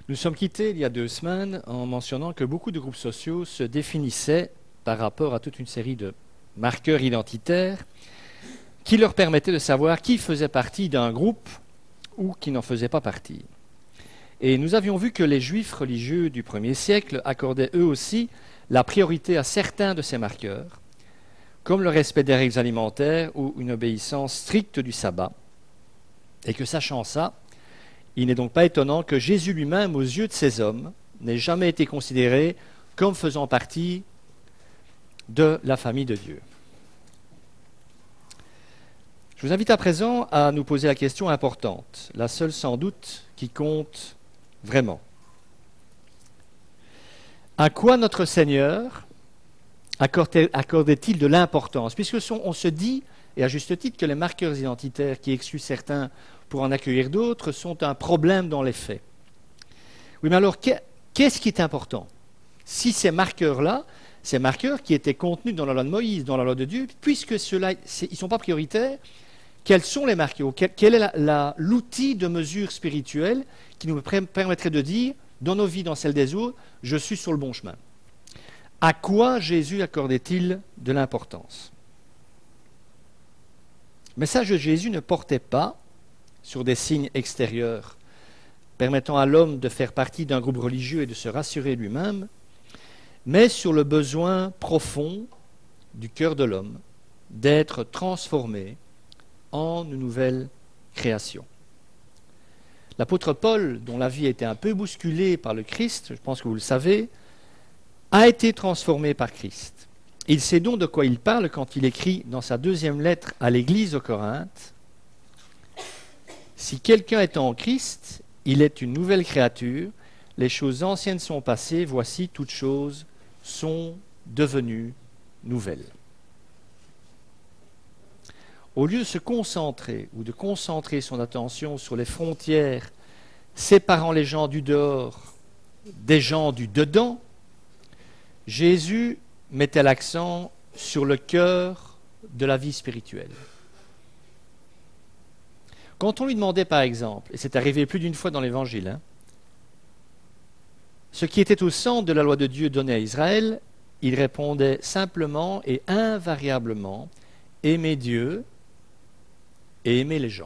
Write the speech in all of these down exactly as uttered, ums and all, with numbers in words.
Nous sommes quittés il y a deux semaines en mentionnant que beaucoup de groupes sociaux se définissaient par rapport à toute une série de marqueurs identitaires qui leur permettaient de savoir qui faisait partie d'un groupe ou qui n'en faisait pas partie. Et nous avions vu que les juifs religieux du premier siècle accordaient eux aussi la priorité à certains de ces marqueurs, comme le respect des règles alimentaires ou une obéissance stricte du sabbat, et que sachant ça, il n'est donc pas étonnant que Jésus lui-même, aux yeux de ces hommes, n'ait jamais été considéré comme faisant partie de la famille de Dieu. Je vous invite à présent à nous poser la question importante, la seule sans doute qui compte vraiment. À quoi notre Seigneur accordait-il de l'importance? Puisque on se dit, et à juste titre, que les marqueurs identitaires qui excluent certains pour en accueillir d'autres sont un problème dans les faits. Oui, mais alors, qu'est-ce qui est important? Si ces marqueurs-là, ces marqueurs qui étaient contenus dans la loi de Moïse, dans la loi de Dieu, puisque ceux-là, ils ne sont pas prioritaires, quels sont les marqueurs? Quel, quel est la, la, l'outil de mesure spirituelle qui nous permettrait de dire, dans nos vies, dans celles des autres, je suis sur le bon chemin? À quoi Jésus accordait-il de l'importance? Le message de Jésus ne portait pas sur des signes extérieurs permettant à l'homme de faire partie d'un groupe religieux et de se rassurer lui-même, mais sur le besoin profond du cœur de l'homme d'être transformé en une nouvelle création. L'apôtre Paul, dont la vie a été un peu bousculée par le Christ, je pense que vous le savez, a été transformé par Christ. Il sait donc de quoi il parle quand il écrit dans sa deuxième lettre à l'église de Corinthe: « Si quelqu'un est en Christ, il est une nouvelle créature, les choses anciennes sont passées, voici toutes choses sont devenues nouvelles. » Au lieu de se concentrer ou de concentrer son attention sur les frontières séparant les gens du dehors des gens du dedans, Jésus mettait l'accent sur le cœur de la vie spirituelle. Quand on lui demandait par exemple, et c'est arrivé plus d'une fois dans l'Évangile, hein, ce qui était au centre de la loi de Dieu donnée à Israël, il répondait simplement et invariablement « aimer Dieu et aimer les gens ».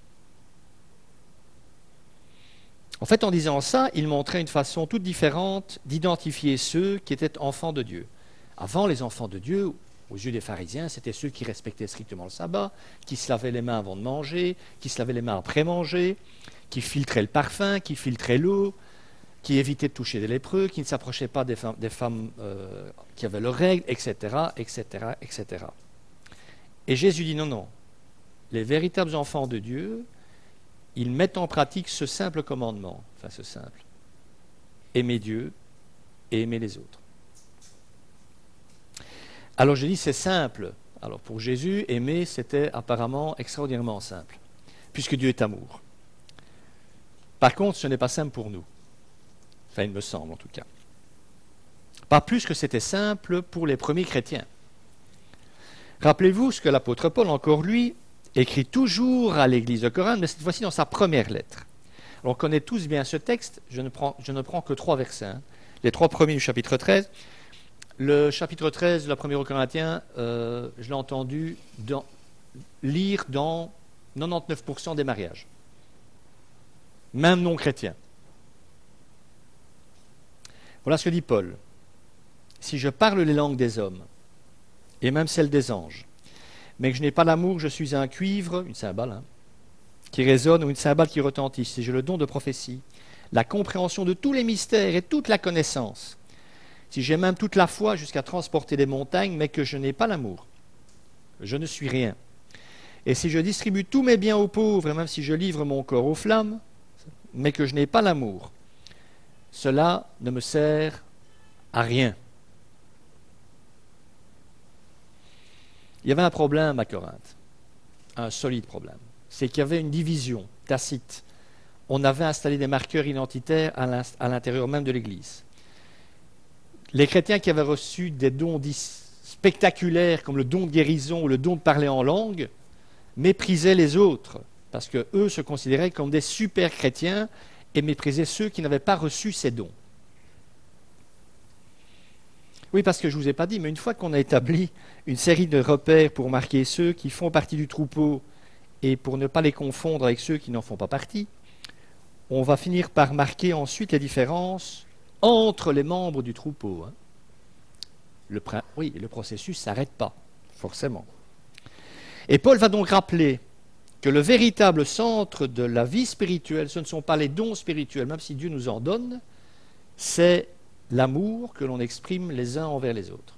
En fait, en disant ça, il montrait une façon toute différente d'identifier ceux qui étaient enfants de Dieu. Avant, les enfants de Dieu, aux yeux des pharisiens, c'était ceux qui respectaient strictement le sabbat, qui se lavaient les mains avant de manger, qui se lavaient les mains après manger, qui filtraient le parfum, qui filtraient l'eau, qui évitaient de toucher des lépreux, qui ne s'approchaient pas des femmes, des femmes euh, qui avaient leurs règles, et cetera, et cetera, et cetera. Et Jésus dit non, non. Les véritables enfants de Dieu, ils mettent en pratique ce simple commandement, enfin ce simple, aimer Dieu et aimer les autres. Alors je dis c'est simple. Alors pour Jésus, aimer c'était apparemment extraordinairement simple, puisque Dieu est amour. Par contre, ce n'est pas simple pour nous. Enfin, il me semble en tout cas. Pas plus que c'était simple pour les premiers chrétiens. Rappelez-vous ce que l'apôtre Paul, encore lui, écrit toujours à l'église de Corinthe, mais cette fois-ci dans sa première lettre. Alors, on connaît tous bien ce texte, je ne prends, je ne prends que trois versets, hein. Les trois premiers du chapitre treize. Le chapitre treize de la première aux Corinthiens, euh, je l'ai entendu dans, lire dans quatre-vingt-dix-neuf pour cent des mariages, même non chrétiens. Voilà ce que dit Paul. « Si je parle les langues des hommes, et même celles des anges, mais que je n'ai pas l'amour, je suis un cuivre, une cymbale, hein, qui résonne ou une cymbale qui retentit. Si j'ai le don de prophétie, la compréhension de tous les mystères et toute la connaissance, si j'ai même toute la foi jusqu'à transporter des montagnes, mais que je n'ai pas l'amour, je ne suis rien. Et si je distribue tous mes biens aux pauvres, et même si je livre mon corps aux flammes, mais que je n'ai pas l'amour, cela ne me sert à rien. » Il y avait un problème à Corinthe, un solide problème. C'est qu'il y avait une division tacite. On avait installé des marqueurs identitaires à l'intérieur même de l'Église. Les chrétiens qui avaient reçu des dons dits spectaculaires, comme le don de guérison ou le don de parler en langue, méprisaient les autres, parce qu'eux se considéraient comme des super chrétiens et méprisait ceux qui n'avaient pas reçu ces dons. Oui, parce que je ne vous ai pas dit, mais une fois qu'on a établi une série de repères pour marquer ceux qui font partie du troupeau et pour ne pas les confondre avec ceux qui n'en font pas partie, on va finir par marquer ensuite les différences entre les membres du troupeau. Hein. Le, oui, le processus ne s'arrête pas, forcément. Et Paul va donc rappeler que le véritable centre de la vie spirituelle, ce ne sont pas les dons spirituels, même si Dieu nous en donne, c'est l'amour que l'on exprime les uns envers les autres.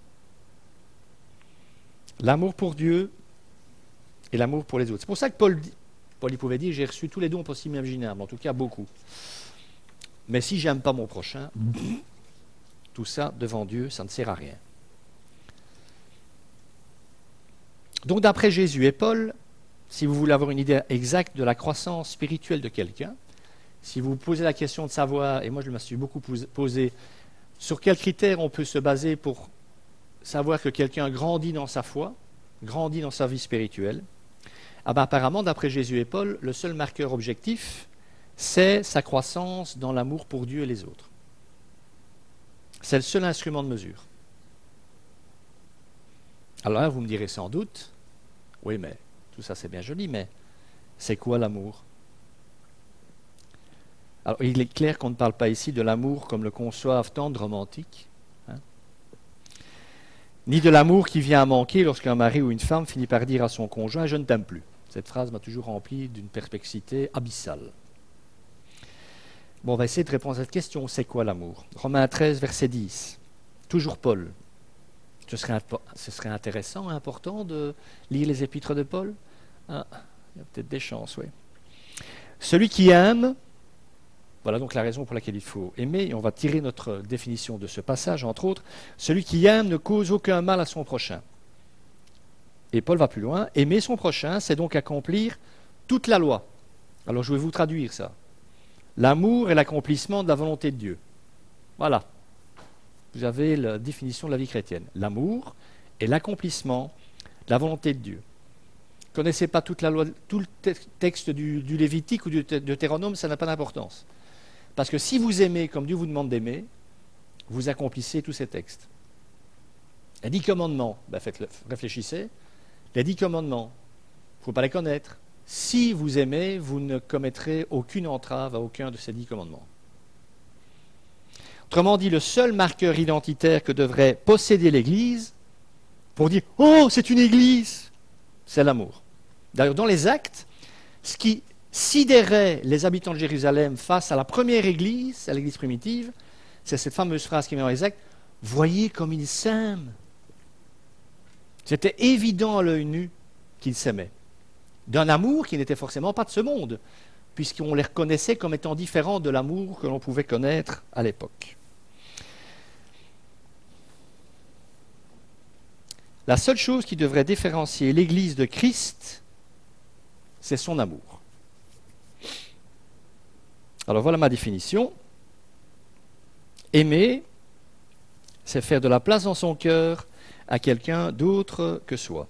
L'amour pour Dieu et l'amour pour les autres. C'est pour ça que Paul, Paul il pouvait dire, j'ai reçu tous les dons possibles et imaginables, en tout cas beaucoup. Mais si j'aime pas mon prochain, tout ça, devant Dieu, ça ne sert à rien. Donc d'après Jésus et Paul, si vous voulez avoir une idée exacte de la croissance spirituelle de quelqu'un, si vous vous posez la question de savoir, et moi je me suis beaucoup posé, sur quels critères on peut se baser pour savoir que quelqu'un grandit dans sa foi, grandit dans sa vie spirituelle, ah ben apparemment, d'après Jésus et Paul, le seul marqueur objectif, c'est sa croissance dans l'amour pour Dieu et les autres. C'est le seul instrument de mesure. Alors là, vous me direz sans doute, oui, mais tout ça c'est bien joli, mais c'est quoi l'amour ? Alors, il est clair qu'on ne parle pas ici de l'amour comme le conçoivent tendre romantique, hein, ni de l'amour qui vient à manquer lorsqu'un mari ou une femme finit par dire à son conjoint « je ne t'aime plus ». Cette phrase m'a toujours rempli d'une perplexité abyssale. Bon, on va essayer de répondre à cette question. C'est quoi l'amour ? Romains treize, verset dix. Toujours Paul. Ce serait, ce serait intéressant, important de lire les épîtres de Paul. Ah, il y a peut-être des chances, oui. Celui qui aime... Voilà donc la raison pour laquelle il faut aimer, et on va tirer notre définition de ce passage, entre autres. Celui qui aime ne cause aucun mal à son prochain. Et Paul va plus loin. Aimer son prochain, c'est donc accomplir toute la loi. Alors je vais vous traduire ça. L'amour est l'accomplissement de la volonté de Dieu. Voilà. Vous avez la définition de la vie chrétienne. L'amour est l'accomplissement de la volonté de Dieu. Vous ne connaissez pas toute la loi, tout le texte du, du Lévitique ou du Deutéronome, ça n'a pas d'importance. Parce que si vous aimez comme Dieu vous demande d'aimer, vous accomplissez tous ces textes. Les dix commandements, ben faites-le, réfléchissez. Les dix commandements, il ne faut pas les connaître. Si vous aimez, vous ne commettrez aucune entrave à aucun de ces dix commandements. Autrement dit, le seul marqueur identitaire que devrait posséder l'Église, pour dire « Oh, c'est une Église !» c'est l'amour. D'ailleurs, dans les Actes, ce qui sidérait les habitants de Jérusalem face à la première Église, à l'Église primitive, c'est cette fameuse phrase qui est dans les Actes « Voyez comme ils s'aiment !» C'était évident à l'œil nu qu'ils s'aimaient. D'un amour qui n'était forcément pas de ce monde, puisqu'on les reconnaissait comme étant différents de l'amour que l'on pouvait connaître à l'époque. La seule chose qui devrait différencier l'Église de Christ, c'est son amour. Alors voilà ma définition. Aimer, c'est faire de la place dans son cœur à quelqu'un d'autre que soi.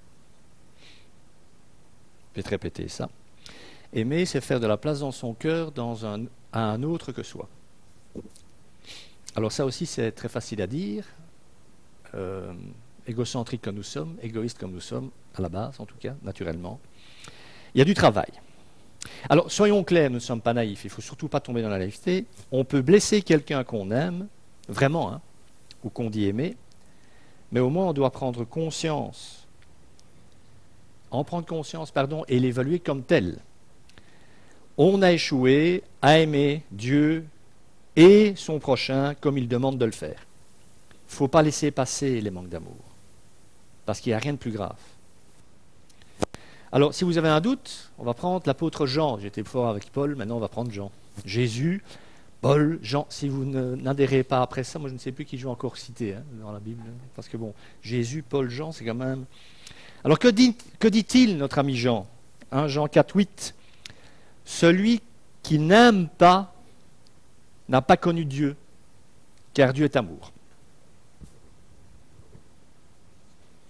Je vais te répéter ça. Aimer, c'est faire de la place dans son cœur dans un, à un autre que soi. Alors ça aussi, c'est très facile à dire. Euh, égocentrique comme nous sommes, égoïste comme nous sommes, à la base en tout cas, naturellement. Il y a du travail. Alors, soyons clairs, nous ne sommes pas naïfs, il ne faut surtout pas tomber dans la naïveté. On peut blesser quelqu'un qu'on aime, vraiment, hein, ou qu'on dit aimer, mais au moins on doit prendre conscience, en prendre conscience, pardon, et l'évaluer comme tel. On a échoué à aimer Dieu et son prochain comme il demande de le faire. Il ne faut pas laisser passer les manques d'amour, parce qu'il n'y a rien de plus grave. Alors, si vous avez un doute, on va prendre l'apôtre Jean. J'étais fort avec Paul, maintenant on va prendre Jean. Jésus, Paul, Jean. Si vous ne, n'adhérez pas après ça, moi je ne sais plus qui je vais encore citer hein, dans la Bible. Parce que bon, Jésus, Paul, Jean, c'est quand même... Alors que, dit, que dit-il, notre ami Jean hein, Jean quatre, huit. Celui qui n'aime pas n'a pas connu Dieu, car Dieu est amour.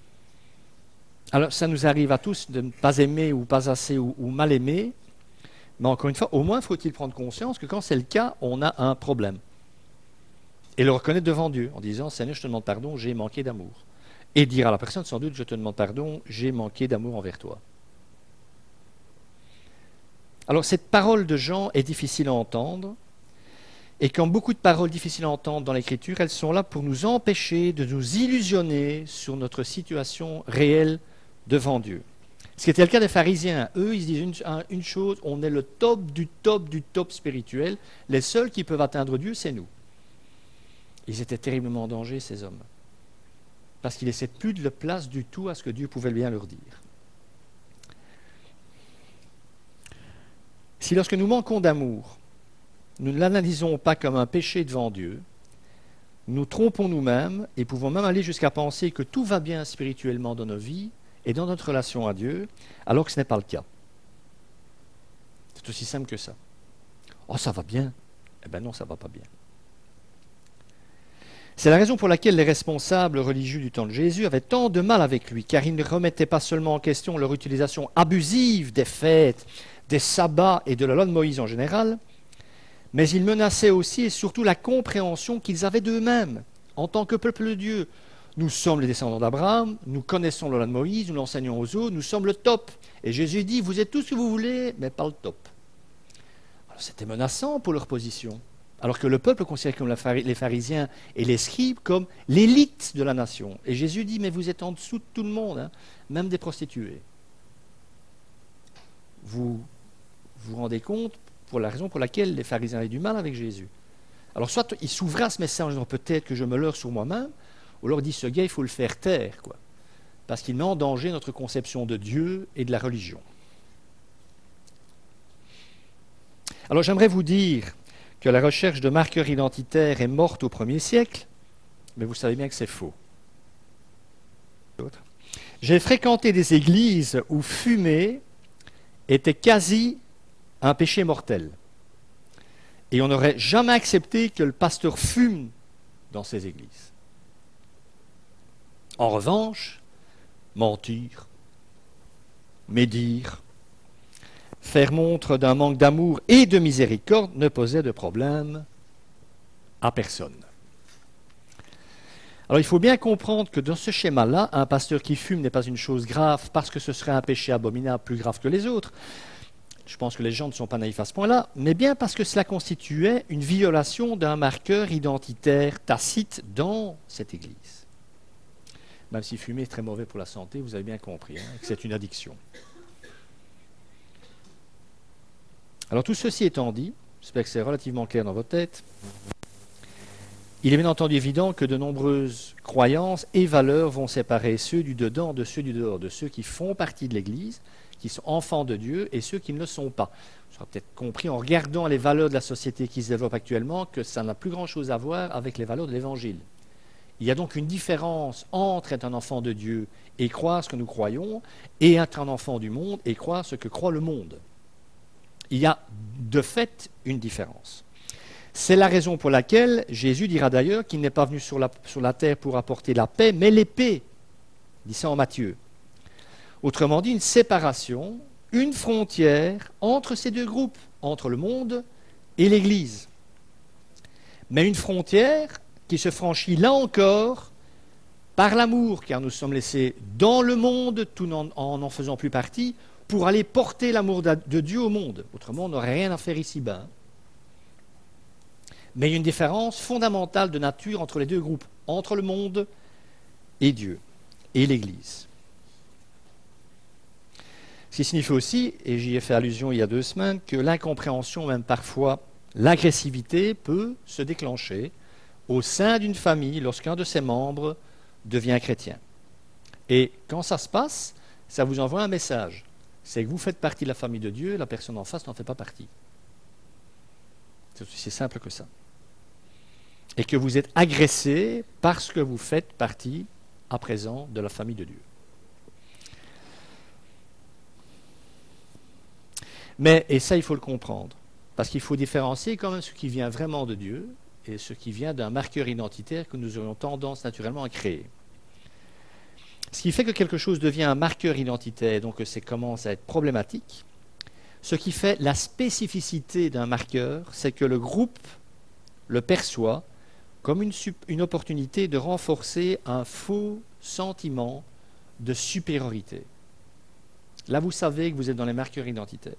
Alors, ça nous arrive à tous de ne pas aimer ou pas assez ou, ou mal aimer, Mais encore une fois, au moins faut-il prendre conscience que quand c'est le cas, on a un problème. Et le reconnaître devant Dieu, en disant « Seigneur, je te demande pardon, j'ai manqué d'amour ». Et dire à la personne, sans doute, « Je te demande pardon, j'ai manqué d'amour envers toi ». Alors cette parole de Jean est difficile à entendre, et comme beaucoup de paroles difficiles à entendre dans l'Écriture, elles sont là pour nous empêcher de nous illusionner sur notre situation réelle devant Dieu. Ce qui était le cas des pharisiens. Eux, ils se disent une, une chose, on est le top du top du top spirituel. Les seuls qui peuvent atteindre Dieu, c'est nous. Ils étaient terriblement en danger, ces hommes. Parce qu'ils ne laissaient plus de place du tout à ce que Dieu pouvait bien leur dire. Si lorsque nous manquons d'amour, nous ne l'analysons pas comme un péché devant Dieu, nous trompons nous-mêmes et pouvons même aller jusqu'à penser que tout va bien spirituellement dans nos vies et dans notre relation à Dieu, alors que ce n'est pas le cas. C'est aussi simple que ça. Oh, ça va bien. Eh bien non, ça ne va pas bien. C'est la raison pour laquelle les responsables religieux du temps de Jésus avaient tant de mal avec lui, car ils ne remettaient pas seulement en question leur utilisation abusive des fêtes, des sabbats et de la loi de Moïse en général, mais ils menaçaient aussi et surtout la compréhension qu'ils avaient d'eux-mêmes en tant que peuple de Dieu. Nous sommes les descendants d'Abraham, nous connaissons la loi de Moïse, nous l'enseignons aux autres, nous sommes le top. Et Jésus dit, vous êtes tout ce que vous voulez, mais pas le top. Alors, c'était menaçant pour leur position. Alors que le peuple considérait comme les pharisiens et les scribes comme l'élite de la nation. Et Jésus dit, mais vous êtes en dessous de tout le monde, hein, même des prostituées. Vous vous rendez compte pour la raison pour laquelle les pharisiens avaient du mal avec Jésus. Alors soit ils s'ouvraient à ce message en disant peut-être que je me leurre sur moi-même, ou alors ils disent ce gars il faut le faire taire, quoi, parce qu'il met en danger notre conception de Dieu et de la religion. Alors j'aimerais vous dire que la recherche de marqueurs identitaires est morte au premier siècle, mais vous savez bien que c'est faux. J'ai fréquenté des églises où fumer était quasi un péché mortel. Et on n'aurait jamais accepté que le pasteur fume dans ces églises. En revanche, mentir, médire, faire montre d'un manque d'amour et de miséricorde ne posait de problème à personne. Alors il faut bien comprendre que dans ce schéma-là, un pasteur qui fume n'est pas une chose grave parce que ce serait un péché abominable plus grave que les autres. Je pense que les gens ne sont pas naïfs à ce point-là, mais bien parce que cela constituait une violation d'un marqueur identitaire tacite dans cette église. Même si fumer est très mauvais pour la santé, vous avez bien compris, hein, que c'est une addiction. Alors tout ceci étant dit, j'espère que c'est relativement clair dans votre tête, il est bien entendu évident que de nombreuses croyances et valeurs vont séparer ceux du dedans de ceux du dehors, de ceux qui font partie de l'Église, qui sont enfants de Dieu, et ceux qui ne le sont pas. Vous aurez peut-être compris en regardant les valeurs de la société qui se développe actuellement que ça n'a plus grand-chose à voir avec les valeurs de l'Évangile. Il y a donc une différence entre être un enfant de Dieu et croire ce que nous croyons, et être un enfant du monde et croire ce que croit le monde. Il y a de fait une différence. C'est la raison pour laquelle Jésus dira d'ailleurs qu'il n'est pas venu sur la, sur la terre pour apporter la paix, mais l'épée. Il dit ça en Matthieu. Autrement dit, une séparation, une frontière entre ces deux groupes, entre le monde et l'Église. Mais une frontière qui se franchit là encore par l'amour, car nous sommes laissés dans le monde, tout en en faisant plus partie, pour aller porter l'amour de Dieu au monde. Autrement, on n'aurait rien à faire ici-bas. Mais il y a une différence fondamentale de nature entre les deux groupes, entre le monde et Dieu, et l'Église. Ce qui signifie aussi, et j'y ai fait allusion il y a deux semaines, que l'incompréhension, même parfois l'agressivité, peut se déclencher au sein d'une famille lorsqu'un de ses membres devient chrétien. Et quand ça se passe, ça vous envoie un message. C'est que vous faites partie de la famille de Dieu, la personne en face n'en fait pas partie. C'est aussi simple que ça. Et que vous êtes agressé parce que vous faites partie, à présent, de la famille de Dieu. Mais, et ça il faut le comprendre, parce qu'il faut différencier quand même ce qui vient vraiment de Dieu et ce qui vient d'un marqueur identitaire que nous aurions tendance naturellement à créer. Ce qui fait que quelque chose devient un marqueur identitaire, donc que ça commence à être problématique, Ce qui fait la spécificité d'un marqueur, c'est que le groupe le perçoit comme une, une opportunité de renforcer un faux sentiment de supériorité. Là, vous savez que vous êtes dans les marqueurs identitaires.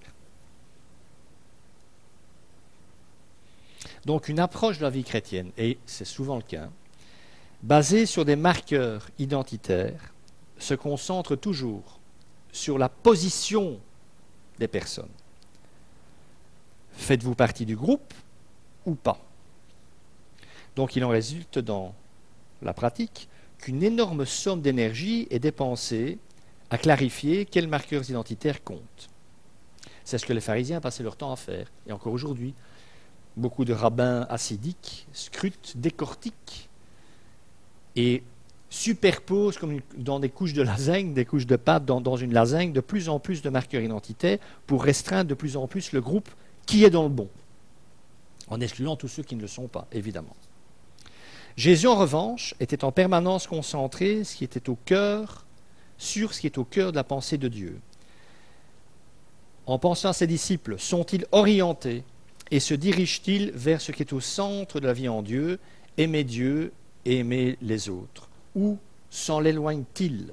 Donc, une approche de la vie chrétienne, et c'est souvent le cas, basée sur des marqueurs identitaires, se concentre toujours sur la position des personnes. Faites-vous partie du groupe ou pas? Donc, il en résulte dans la pratique qu'une énorme somme d'énergie est dépensée à clarifier quels marqueurs identitaires comptent. C'est ce que les pharisiens passaient leur temps à faire. Et encore aujourd'hui, beaucoup de rabbins hassidiques scrutent, décortiquent et superposent, comme dans des couches de lasagne, des couches de pâte dans, dans une lasagne, de plus en plus de marqueurs identitaires pour restreindre de plus en plus le groupe qui est dans le bon, en excluant tous ceux qui ne le sont pas, évidemment. Jésus, en revanche, était en permanence concentré ce qui était au cœur, sur ce qui est au cœur de la pensée de Dieu. En pensant à ses disciples, sont-ils orientés et se dirigent-ils vers ce qui est au centre de la vie en Dieu, aimer Dieu et aimer les autres? Ou s'en éloignent-ils?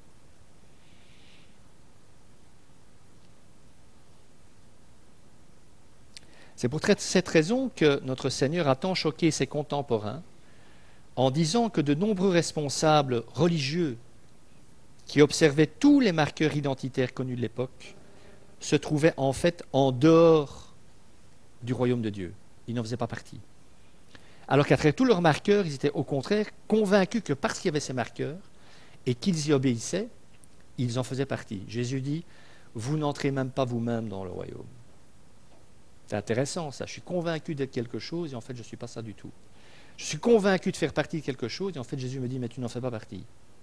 C'est pour cette raison que notre Seigneur a tant choqué ses contemporains en disant que de nombreux responsables religieux qui observaient tous les marqueurs identitaires connus de l'époque se trouvaient en fait en dehors du royaume de Dieu. Ils n'en faisaient pas partie. Alors qu'à travers tous leurs marqueurs, ils étaient au contraire convaincus que parce qu'il y avait ces marqueurs et qu'ils y obéissaient, ils en faisaient partie. Jésus dit, vous n'entrez même pas vous-même dans le royaume. C'est intéressant ça, je suis convaincu d'être quelque chose et en fait je ne suis pas ça du tout. Je suis convaincu de faire partie de quelque chose et en fait Jésus me dit, mais tu n'en fais pas partie.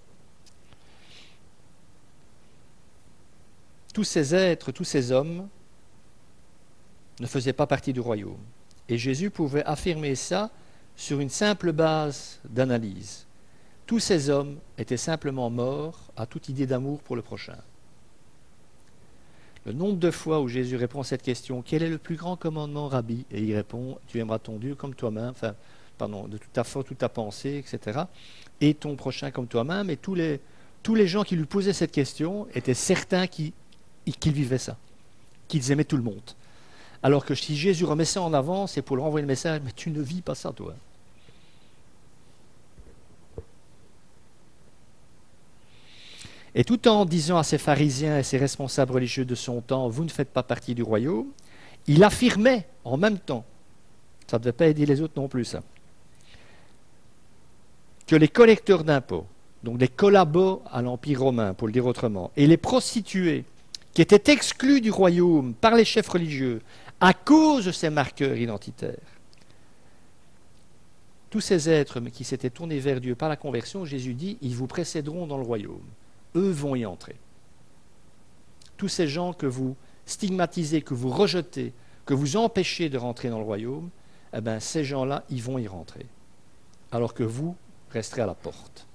Tous ces êtres, tous ces hommes ne faisaient pas partie du royaume. Et Jésus pouvait affirmer ça sur une simple base d'analyse. Tous ces hommes étaient simplement morts à toute idée d'amour pour le prochain. Le nombre de fois où Jésus répond à cette question, quel est le plus grand commandement, Rabbi? Et il répond, tu aimeras ton Dieu comme toi-même, enfin, pardon, de toute ta force, toute ta pensée, et cetera. Et ton prochain comme toi-même. Et tous les, tous les gens qui lui posaient cette question étaient certains qu'ils qu'ils vivaient ça, qu'ils aimaient tout le monde. Alors que si Jésus remet ça en avant, c'est pour leur envoyer le message, mais tu ne vis pas ça, toi. Et tout en disant à ces pharisiens et ces responsables religieux de son temps, vous ne faites pas partie du royaume, il affirmait en même temps, ça ne devait pas aider les autres non plus, ça, que les collecteurs d'impôts, donc les collabos à l'Empire romain, pour le dire autrement, et les prostituées, qui étaient exclus du royaume par les chefs religieux à cause de ces marqueurs identitaires. Tous ces êtres qui s'étaient tournés vers Dieu par la conversion, Jésus dit, ils vous précéderont dans le royaume. Eux vont y entrer. Tous ces gens que vous stigmatisez, que vous rejetez, que vous empêchez de rentrer dans le royaume, eh bien, ces gens-là, ils vont y rentrer. Alors que vous resterez à la porte.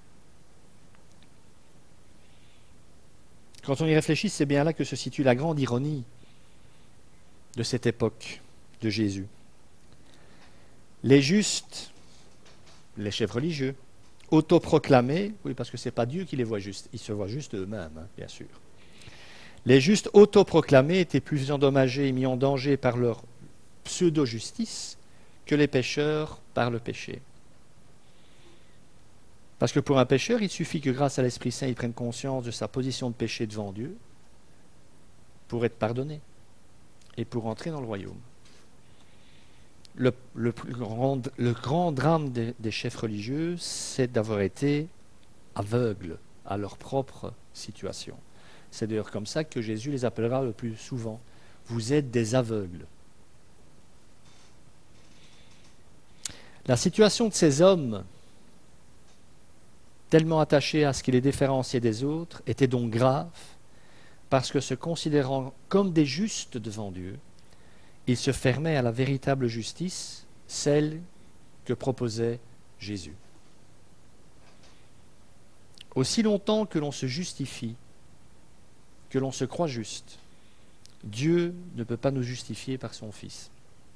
Quand on y réfléchit, c'est bien là que se situe la grande ironie de cette époque de Jésus. Les justes, les chefs religieux, autoproclamés, oui, parce que ce n'est pas Dieu qui les voit justes, ils se voient juste eux-mêmes, hein, bien sûr. Les justes autoproclamés étaient plus endommagés et mis en danger par leur pseudo-justice que les pécheurs par le péché. Parce que pour un pécheur, il suffit que grâce à l'Esprit Saint, il prenne conscience de sa position de péché devant Dieu pour être pardonné et pour entrer dans le royaume. Le, le, plus grand, le grand drame des, des chefs religieux, c'est d'avoir été aveugles à leur propre situation. C'est d'ailleurs comme ça que Jésus les appellera le plus souvent. Vous êtes des aveugles. La situation de ces hommes, tellement attachés à ce qui les différenciait des autres, était donc grave, parce que se considérant comme des justes devant Dieu, ils se fermaient à la véritable justice, celle que proposait Jésus. Aussi longtemps que l'on se justifie, que l'on se croit juste, Dieu ne peut pas nous justifier par son Fils.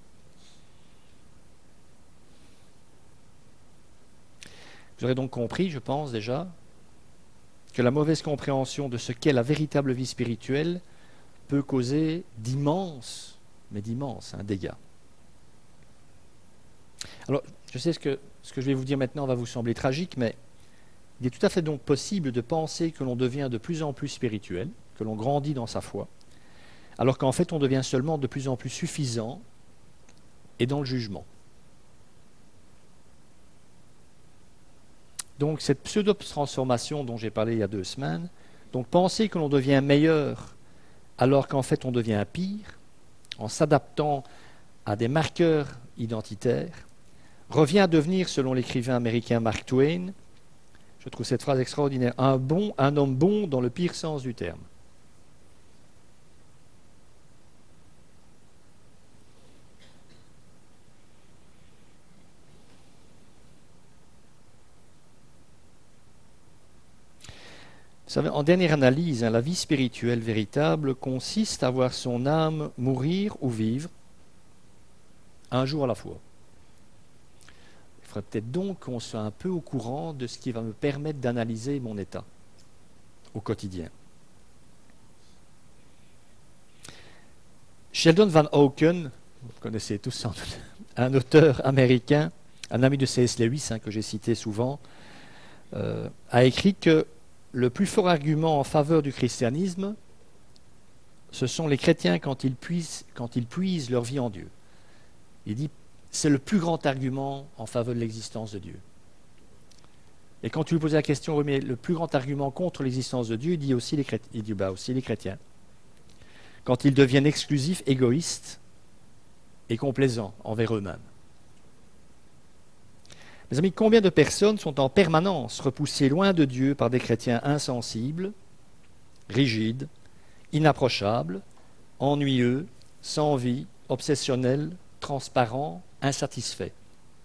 Vous aurez donc compris, je pense déjà, que la mauvaise compréhension de ce qu'est la véritable vie spirituelle peut causer d'immenses, mais d'immenses hein, dégâts. Alors, je sais ce que, ce que je vais vous dire maintenant va vous sembler tragique, mais il est tout à fait donc possible de penser que l'on devient de plus en plus spirituel, que l'on grandit dans sa foi, alors qu'en fait on devient seulement de plus en plus suffisant et dans le jugement. Donc cette pseudo-transformation dont j'ai parlé il y a deux semaines, donc penser que l'on devient meilleur alors qu'en fait on devient pire, en s'adaptant à des marqueurs identitaires, revient à devenir, selon l'écrivain américain Mark Twain, je trouve cette phrase extraordinaire, un, bon, un homme bon dans le pire sens du terme. Vous savez, en dernière analyse, hein, la vie spirituelle véritable consiste à voir son âme mourir ou vivre un jour à la fois. Il faudrait peut-être donc qu'on soit un peu au courant de ce qui va me permettre d'analyser mon état au quotidien. Sheldon Van Auken, vous connaissez tous sans doute, un auteur américain, un ami de C S Lewis hein, que j'ai cité souvent, euh, a écrit que le plus fort argument en faveur du christianisme, ce sont les chrétiens quand ils puisent, quand ils puisent leur vie en Dieu. Il dit, c'est le plus grand argument en faveur de l'existence de Dieu. Et quand tu lui poses la question, oui, mais le plus grand argument contre l'existence de Dieu, il dit aussi les chrétiens. Il dit, bah, aussi les chrétiens. Quand ils deviennent exclusifs, égoïstes et complaisants envers eux-mêmes. Mes amis, combien de personnes sont en permanence repoussées loin de Dieu par des chrétiens insensibles, rigides, inapprochables, ennuyeux, sans vie, obsessionnels, transparents, insatisfaits.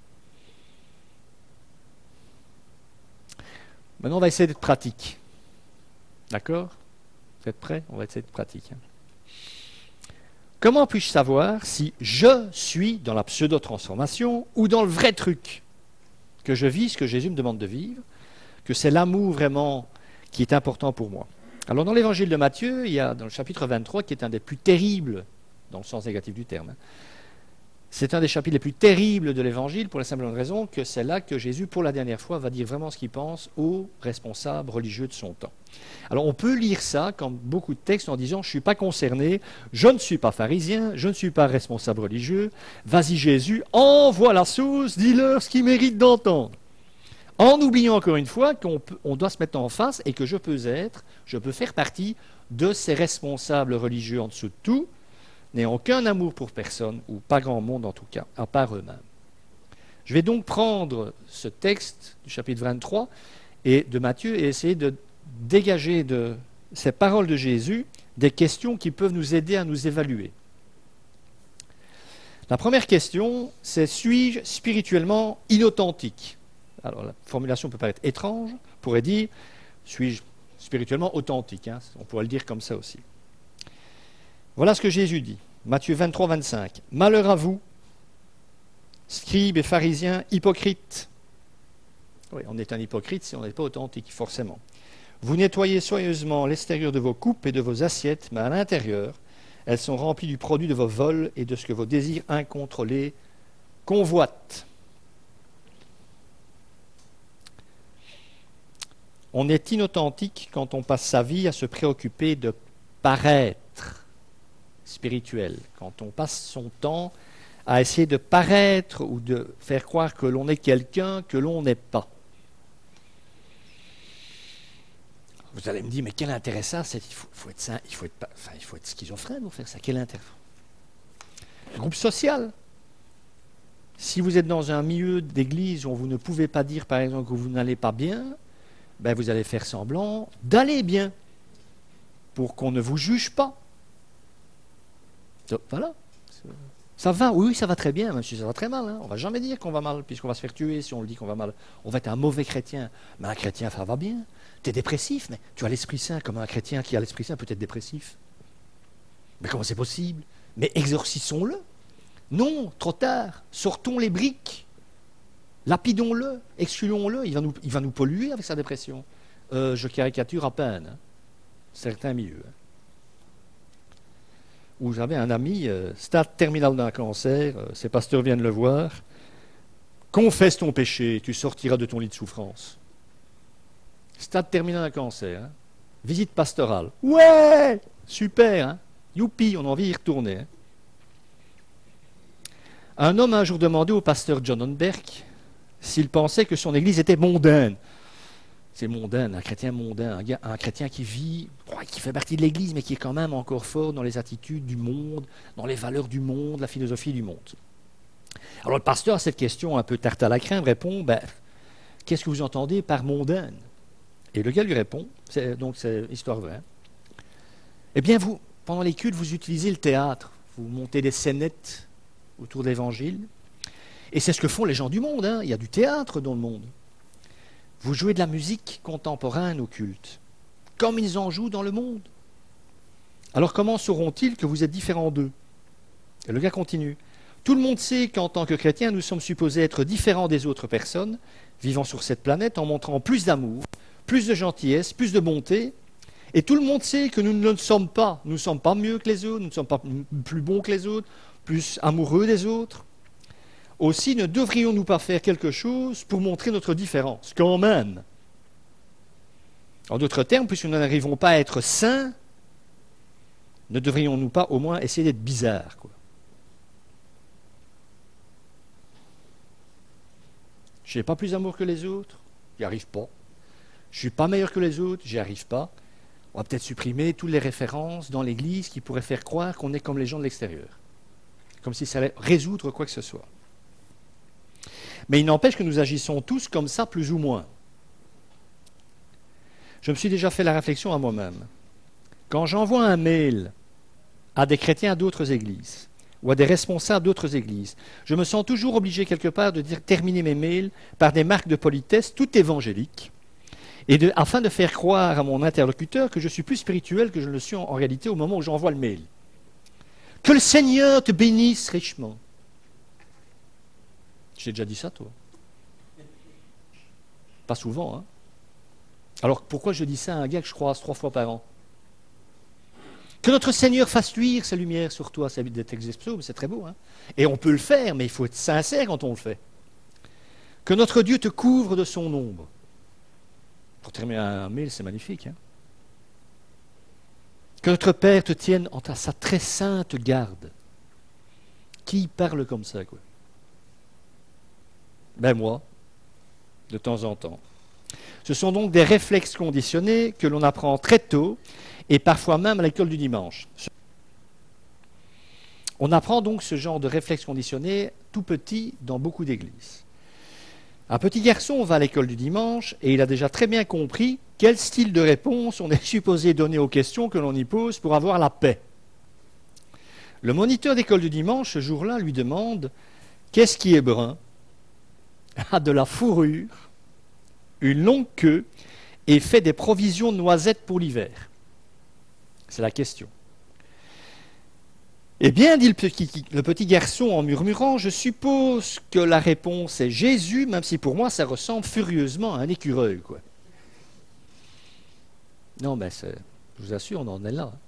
Maintenant, on va essayer d'être pratique. D'accord? Vous êtes prêts? On va essayer d'être pratique. Comment puis-je savoir si je suis dans la pseudo-transformation ou dans le vrai truc? Que je vis ce que Jésus me demande de vivre, que c'est l'amour vraiment qui est important pour moi. Alors dans l'évangile de Matthieu, il y a dans le chapitre vingt-trois, qui est un des plus terribles, dans le sens négatif du terme, hein, c'est un des chapitres les plus terribles de l'évangile pour la simple raison que c'est là que Jésus, pour la dernière fois, va dire vraiment ce qu'il pense aux responsables religieux de son temps. Alors on peut lire ça, comme beaucoup de textes, en disant « je ne suis pas concerné, je ne suis pas pharisien, je ne suis pas responsable religieux, vas-y Jésus, envoie la sauce, dis-leur ce qu'ils méritent d'entendre ». En oubliant encore une fois qu'on peut, on doit se mettre en face et que je peux être, je peux faire partie de ces responsables religieux en dessous de tout, n'ayant aucun amour pour personne, ou pas grand monde en tout cas, à part eux-mêmes. Je vais donc prendre ce texte du chapitre vingt-trois et de Matthieu et essayer de dégager de ces paroles de Jésus des questions qui peuvent nous aider à nous évaluer. La première question, c'est « suis-je spirituellement inauthentique ?» Alors la formulation peut paraître étrange, on pourrait dire « suis-je spirituellement authentique hein ?» On pourrait le dire comme ça aussi. Voilà ce que Jésus dit, Matthieu vingt-trois, vingt-cinq. « Malheur à vous, scribes et pharisiens hypocrites. » Oui, on est un hypocrite si on n'est pas authentique, forcément. « Vous nettoyez soigneusement l'extérieur de vos coupes et de vos assiettes, mais à l'intérieur, elles sont remplies du produit de vos vols et de ce que vos désirs incontrôlés convoitent. » On est inauthentique quand on passe sa vie à se préoccuper de paraître spirituel, quand on passe son temps à essayer de paraître ou de faire croire que l'on est quelqu'un que l'on n'est pas. Vous allez me dire, mais quel intérêt ça? Il faut, faut être ça, il faut être, enfin, il faut être schizophrène pour faire ça. Quel intérêt? Groupe social. Si vous êtes dans un milieu d'église où vous ne pouvez pas dire, par exemple, que vous n'allez pas bien, ben vous allez faire semblant d'aller bien pour qu'on ne vous juge pas. Donc, voilà. Ça va, oui, ça va très bien, même si ça va très mal. Hein. On ne va jamais dire qu'on va mal, puisqu'on va se faire tuer si on le dit qu'on va mal. On va être un mauvais chrétien. Mais un chrétien, ça va bien. Tu es dépressif, mais tu as l'Esprit Saint, comme un chrétien qui a l'Esprit Saint peut être dépressif. Mais comment c'est possible? Mais exorcisons-le. Non, trop tard. Sortons les briques. Lapidons-le, excluons-le. Il va nous, il va nous polluer avec sa dépression. Euh, je caricature à peine. Hein. Certains milieux. Hein. Où j'avais un ami, euh, stade terminal d'un cancer, euh, ses pasteurs viennent le voir. Confesse ton péché, tu sortiras de ton lit de souffrance. Stade terminal d'un cancer. Hein. Visite pastorale. Ouais, super, hein. Youpi, on a envie d'y retourner. Hein. Un homme a un jour demandé au pasteur John Onberg s'il pensait que son église était mondaine. C'est mondaine, un chrétien mondain, un, gars, un chrétien qui vit, qui fait partie de l'église, mais qui est quand même encore fort dans les attitudes du monde, dans les valeurs du monde, la philosophie du monde. Alors le pasteur, à cette question un peu tarte à la crème, répond, ben, qu'est-ce que vous entendez par mondaine? Et le gars lui répond, c'est, donc c'est histoire vraie, eh bien vous, pendant les cultes, vous utilisez le théâtre, vous montez des scénettes autour de l'évangile, et c'est ce que font les gens du monde, hein. Il y a du théâtre dans le monde. Vous jouez de la musique contemporaine au culte, comme ils en jouent dans le monde. Alors comment sauront-ils que vous êtes différents d'eux? Et le gars continue. Tout le monde sait qu'en tant que chrétiens, nous sommes supposés être différents des autres personnes vivant sur cette planète en montrant plus d'amour, plus de gentillesse, plus de bonté. Et tout le monde sait que nous ne le sommes pas. Nous ne sommes pas mieux que les autres, nous ne sommes pas plus bons que les autres, plus amoureux des autres. Aussi, ne devrions-nous pas faire quelque chose pour montrer notre différence, quand même? En d'autres termes, puisque nous n'arrivons pas à être saints, ne devrions-nous pas au moins essayer d'être bizarres, quoi? Je n'ai pas plus d'amour que les autres, j'y arrive pas. Je ne suis pas meilleur que les autres, j'y arrive pas. On va peut-être supprimer toutes les références dans l'Église qui pourraient faire croire qu'on est comme les gens de l'extérieur. Comme si ça allait résoudre quoi que ce soit. Mais il n'empêche que nous agissons tous comme ça, plus ou moins. Je me suis déjà fait la réflexion à moi-même. Quand j'envoie un mail à des chrétiens d'autres églises, ou à des responsables d'autres églises, je me sens toujours obligé quelque part de dire, terminer mes mails par des marques de politesse tout évangéliques, et de, afin de faire croire à mon interlocuteur que je suis plus spirituel que je le suis en, en réalité au moment où j'envoie le mail. Que le Seigneur te bénisse richement. J'ai déjà dit ça, toi? Pas souvent, hein? Alors pourquoi je dis ça à un gars que je croise trois fois par an? Que notre Seigneur fasse luire sa lumière sur toi, ça des textes psaumes, c'est très beau, hein? Et on peut le faire, mais il faut être sincère quand on le fait. Que notre Dieu te couvre de son ombre. Pour terminer un mail, c'est magnifique, hein? Que notre Père te tienne en ta, sa très sainte garde. Qui parle comme ça, quoi? Ben moi, de temps en temps. Ce sont donc des réflexes conditionnés que l'on apprend très tôt, et parfois même à l'école du dimanche. On apprend donc ce genre de réflexes conditionnés tout petit dans beaucoup d'églises. Un petit garçon va à l'école du dimanche et il a déjà très bien compris quel style de réponse on est supposé donner aux questions que l'on y pose pour avoir la paix. Le moniteur d'école du dimanche, ce jour-là, lui demande « Qu'est-ce qui est brun ?» A de la fourrure, une longue queue et fait des provisions de noisettes pour l'hiver. C'est la question. Eh bien, dit le petit, le petit garçon en murmurant, je suppose que la réponse est Jésus, même si pour moi ça ressemble furieusement à un écureuil, quoi. Non, mais c'est, je vous assure, on en est là.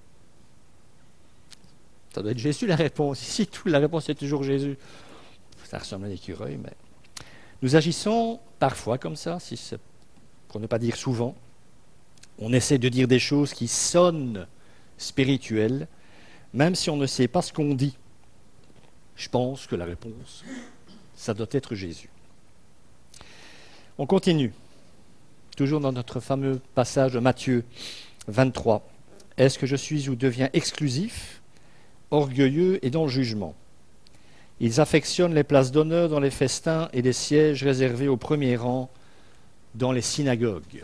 Ça doit être Jésus la réponse. Ici, tout, la réponse est toujours Jésus. Ça ressemble à un écureuil, mais... Nous agissons parfois comme ça, si c'est, pour ne pas dire souvent. On essaie de dire des choses qui sonnent spirituelles, même si on ne sait pas ce qu'on dit. Je pense que la réponse, ça doit être Jésus. On continue, toujours dans notre fameux passage de Matthieu vingt-trois. Est-ce que je suis ou deviens exclusif, orgueilleux et dans le jugement? Ils affectionnent les places d'honneur dans les festins et les sièges réservés au premier rang dans les synagogues.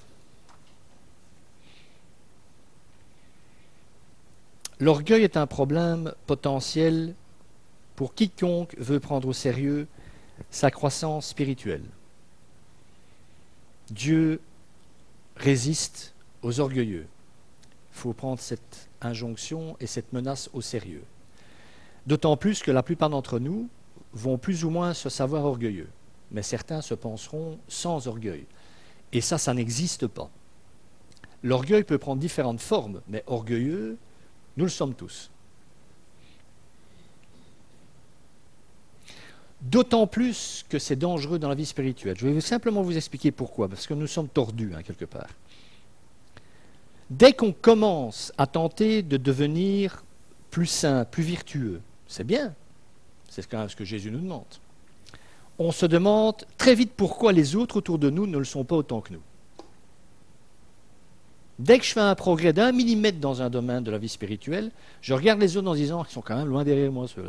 L'orgueil est un problème potentiel pour quiconque veut prendre au sérieux sa croissance spirituelle. Dieu résiste aux orgueilleux. Il faut prendre cette injonction et cette menace au sérieux. D'autant plus que la plupart d'entre nous vont plus ou moins se savoir orgueilleux, mais certains se penseront sans orgueil. Et ça, ça n'existe pas. L'orgueil peut prendre différentes formes, mais orgueilleux, nous le sommes tous. D'autant plus que c'est dangereux dans la vie spirituelle. Je vais simplement vous expliquer pourquoi, parce que nous sommes tordus, hein, quelque part. Dès qu'on commence à tenter de devenir plus saint, plus vertueux, c'est bien, c'est quand même ce que Jésus nous demande. On se demande très vite pourquoi les autres autour de nous ne le sont pas autant que nous. Dès que je fais un progrès d'un millimètre dans un domaine de la vie spirituelle, je regarde les autres en disant qu'ils sont quand même loin derrière moi, ceux-là.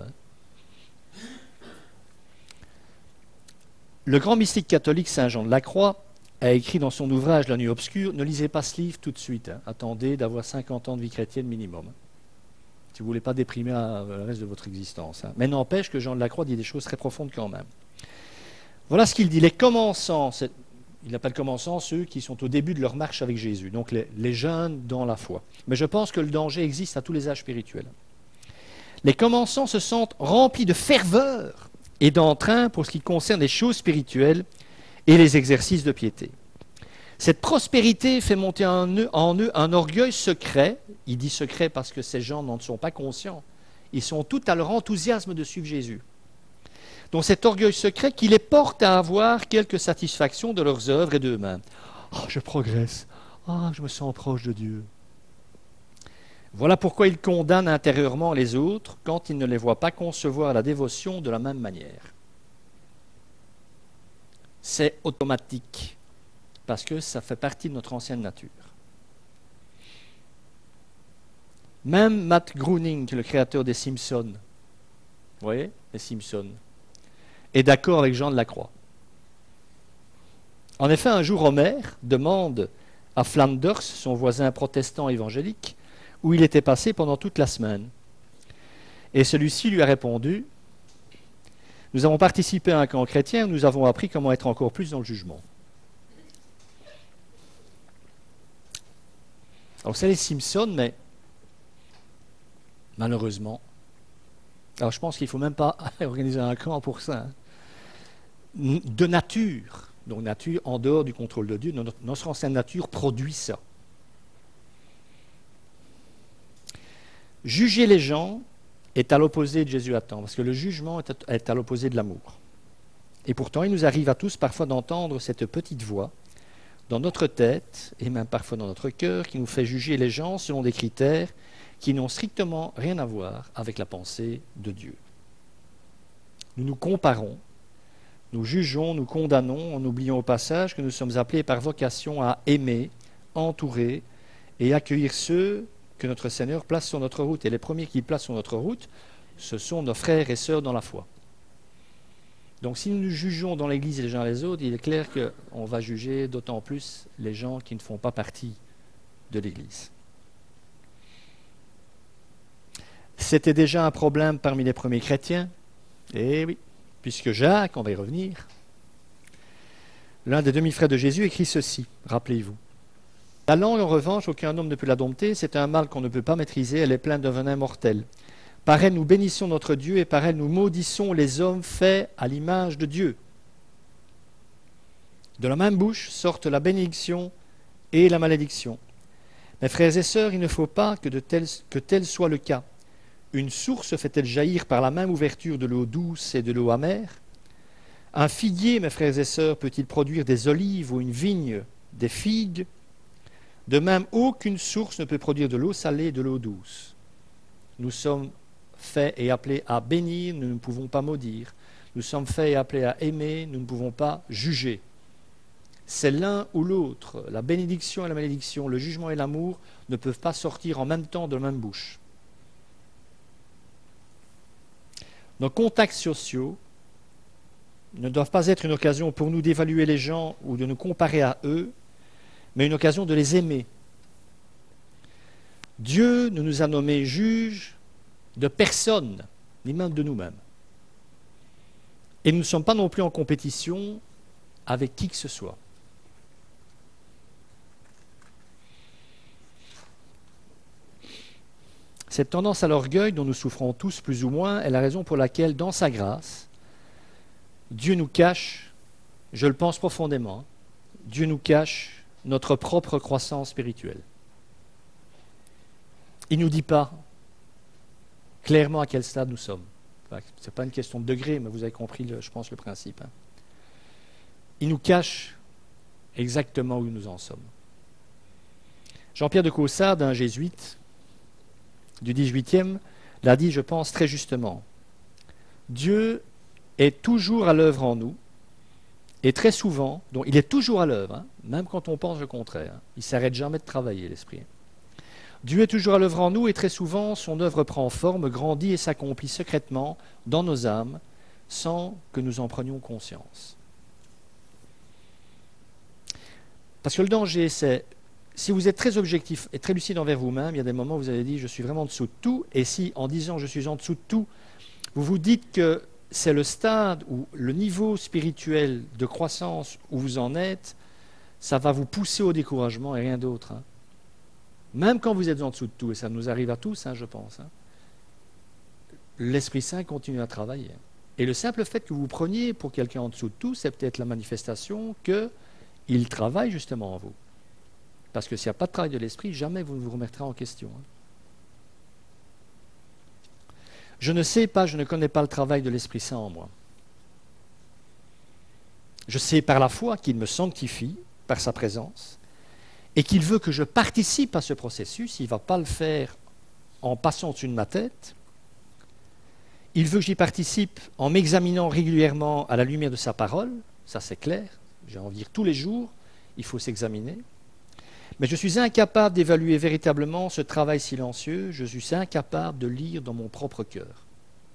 Le grand mystique catholique Saint Jean de la Croix a écrit dans son ouvrage La Nuit obscure, ne lisez pas ce livre tout de suite, hein. Attendez d'avoir cinquante ans de vie chrétienne minimum, si vous ne voulez pas déprimer le reste de votre existence. Hein. Mais n'empêche que Jean de la Croix dit des choses très profondes quand même. Voilà ce qu'il dit, les commençants, il appelle commençants ceux qui sont au début de leur marche avec Jésus, donc les, les jeunes dans la foi. Mais je pense que le danger existe à tous les âges spirituels. Les commençants se sentent remplis de ferveur et d'entrain pour ce qui concerne les choses spirituelles et les exercices de piété. Cette prospérité fait monter en eux, en eux un orgueil secret. Il dit secret parce que ces gens n'en sont pas conscients. Ils sont tout à leur enthousiasme de suivre Jésus. Donc cet orgueil secret qui les porte à avoir quelque satisfaction de leurs œuvres et d'eux-mêmes. Oh, je progresse. Ah, oh, je me sens proche de Dieu. Voilà pourquoi ils condamnent intérieurement les autres quand ils ne les voient pas concevoir la dévotion de la même manière. C'est automatique, parce que ça fait partie de notre ancienne nature. Même Matt Groening, le créateur des Simpsons, vous voyez, les Simpsons, est d'accord avec Jean de la Croix. En effet, un jour, Homer demande à Flanders, son voisin protestant évangélique, où il était passé pendant toute la semaine. Et celui-ci lui a répondu « Nous avons participé à un camp chrétien où nous avons appris comment être encore plus dans le jugement. » Alors c'est les Simpsons, mais malheureusement, alors je pense qu'il ne faut même pas organiser un camp pour ça, hein. De nature, donc nature en dehors du contrôle de Dieu, notre, notre ancienne nature produit ça. Juger les gens est à l'opposé de Jésus attend, parce que le jugement est à, est à l'opposé de l'amour. Et pourtant, il nous arrive à tous parfois d'entendre cette petite voix dans notre tête, et même parfois dans notre cœur, qui nous fait juger les gens selon des critères qui n'ont strictement rien à voir avec la pensée de Dieu. Nous nous comparons, nous jugeons, nous condamnons, en oubliant au passage que nous sommes appelés par vocation à aimer, entourer et accueillir ceux que notre Seigneur place sur notre route. Et les premiers qu'il place sur notre route, ce sont nos frères et sœurs dans la foi. Donc si nous nous jugeons dans l'Église les uns les autres, il est clair qu'on va juger d'autant plus les gens qui ne font pas partie de l'Église. C'était déjà un problème parmi les premiers chrétiens. Eh oui, puisque Jacques, on va y revenir, l'un des demi-frères de Jésus écrit ceci, rappelez-vous. La langue, en revanche, aucun homme ne peut la dompter, c'est un mal qu'on ne peut pas maîtriser, elle est pleine de venin mortel. Par elle, nous bénissons notre Dieu et par elle, nous maudissons les hommes faits à l'image de Dieu. De la même bouche sortent la bénédiction et la malédiction. Mes frères et sœurs, il ne faut pas que, de tel, que tel soit le cas. Une source fait-elle jaillir par la même ouverture de l'eau douce et de l'eau amère? Un figuier, mes frères et sœurs, peut-il produire des olives ou une vigne des figues? De même, aucune source ne peut produire de l'eau salée et de l'eau douce. Nous sommes faits et appelés à bénir, nous ne pouvons pas maudire. Nous sommes faits et appelés à aimer, nous ne pouvons pas juger. C'est l'un ou l'autre. La bénédiction et la malédiction, le jugement et l'amour ne peuvent pas sortir en même temps de la même bouche. Nos contacts sociaux ne doivent pas être une occasion pour nous d'évaluer les gens ou de nous comparer à eux, mais une occasion de les aimer. Dieu ne nous a nommés juges de personne, ni même de nous-mêmes. Et nous ne sommes pas non plus en compétition avec qui que ce soit. Cette tendance à l'orgueil dont nous souffrons tous plus ou moins est la raison pour laquelle, dans sa grâce, Dieu nous cache, je le pense profondément, Dieu nous cache notre propre croissance spirituelle. Il ne nous dit pas clairement à quel stade nous sommes. Enfin, ce n'est pas une question de degré, mais vous avez compris, le, je pense, le principe. Hein. Il nous cache exactement où nous en sommes. Jean-Pierre de Caussade, un jésuite du dix-huitième, l'a dit, je pense, très justement. Dieu est toujours à l'œuvre en nous, et très souvent, donc il est toujours à l'œuvre, hein, même quand on pense le contraire. Hein, il ne s'arrête jamais de travailler, l'esprit. Dieu est toujours à l'œuvre en nous, et très souvent, son œuvre prend forme, grandit et s'accomplit secrètement dans nos âmes, sans que nous en prenions conscience. Parce que le danger, c'est, si vous êtes très objectif et très lucide envers vous-même, il y a des moments où vous avez dit, je suis vraiment en dessous de tout, et si, en disant je suis en dessous de tout, vous vous dites que c'est le stade ou le niveau spirituel de croissance où vous en êtes, ça va vous pousser au découragement et rien d'autre. Hein. Même quand vous êtes en dessous de tout, et ça nous arrive à tous, hein, je pense, hein, l'Esprit Saint continue à travailler. Et le simple fait que vous preniez pour quelqu'un en dessous de tout, c'est peut-être la manifestation qu'il travaille justement en vous. Parce que s'il n'y a pas de travail de l'Esprit, jamais vous ne vous remettrez en question. Hein. Je ne sais pas, je ne connais pas le travail de l'Esprit Saint en moi. Je sais par la foi qu'il me sanctifie, par sa présence, et qu'il veut que je participe à ce processus. Il ne va pas le faire en passant au-dessus de ma tête. Il veut que j'y participe en m'examinant régulièrement à la lumière de sa parole. Ça, c'est clair. J'ai envie de dire tous les jours, il faut s'examiner. Mais je suis incapable d'évaluer véritablement ce travail silencieux. Je suis incapable de lire dans mon propre cœur.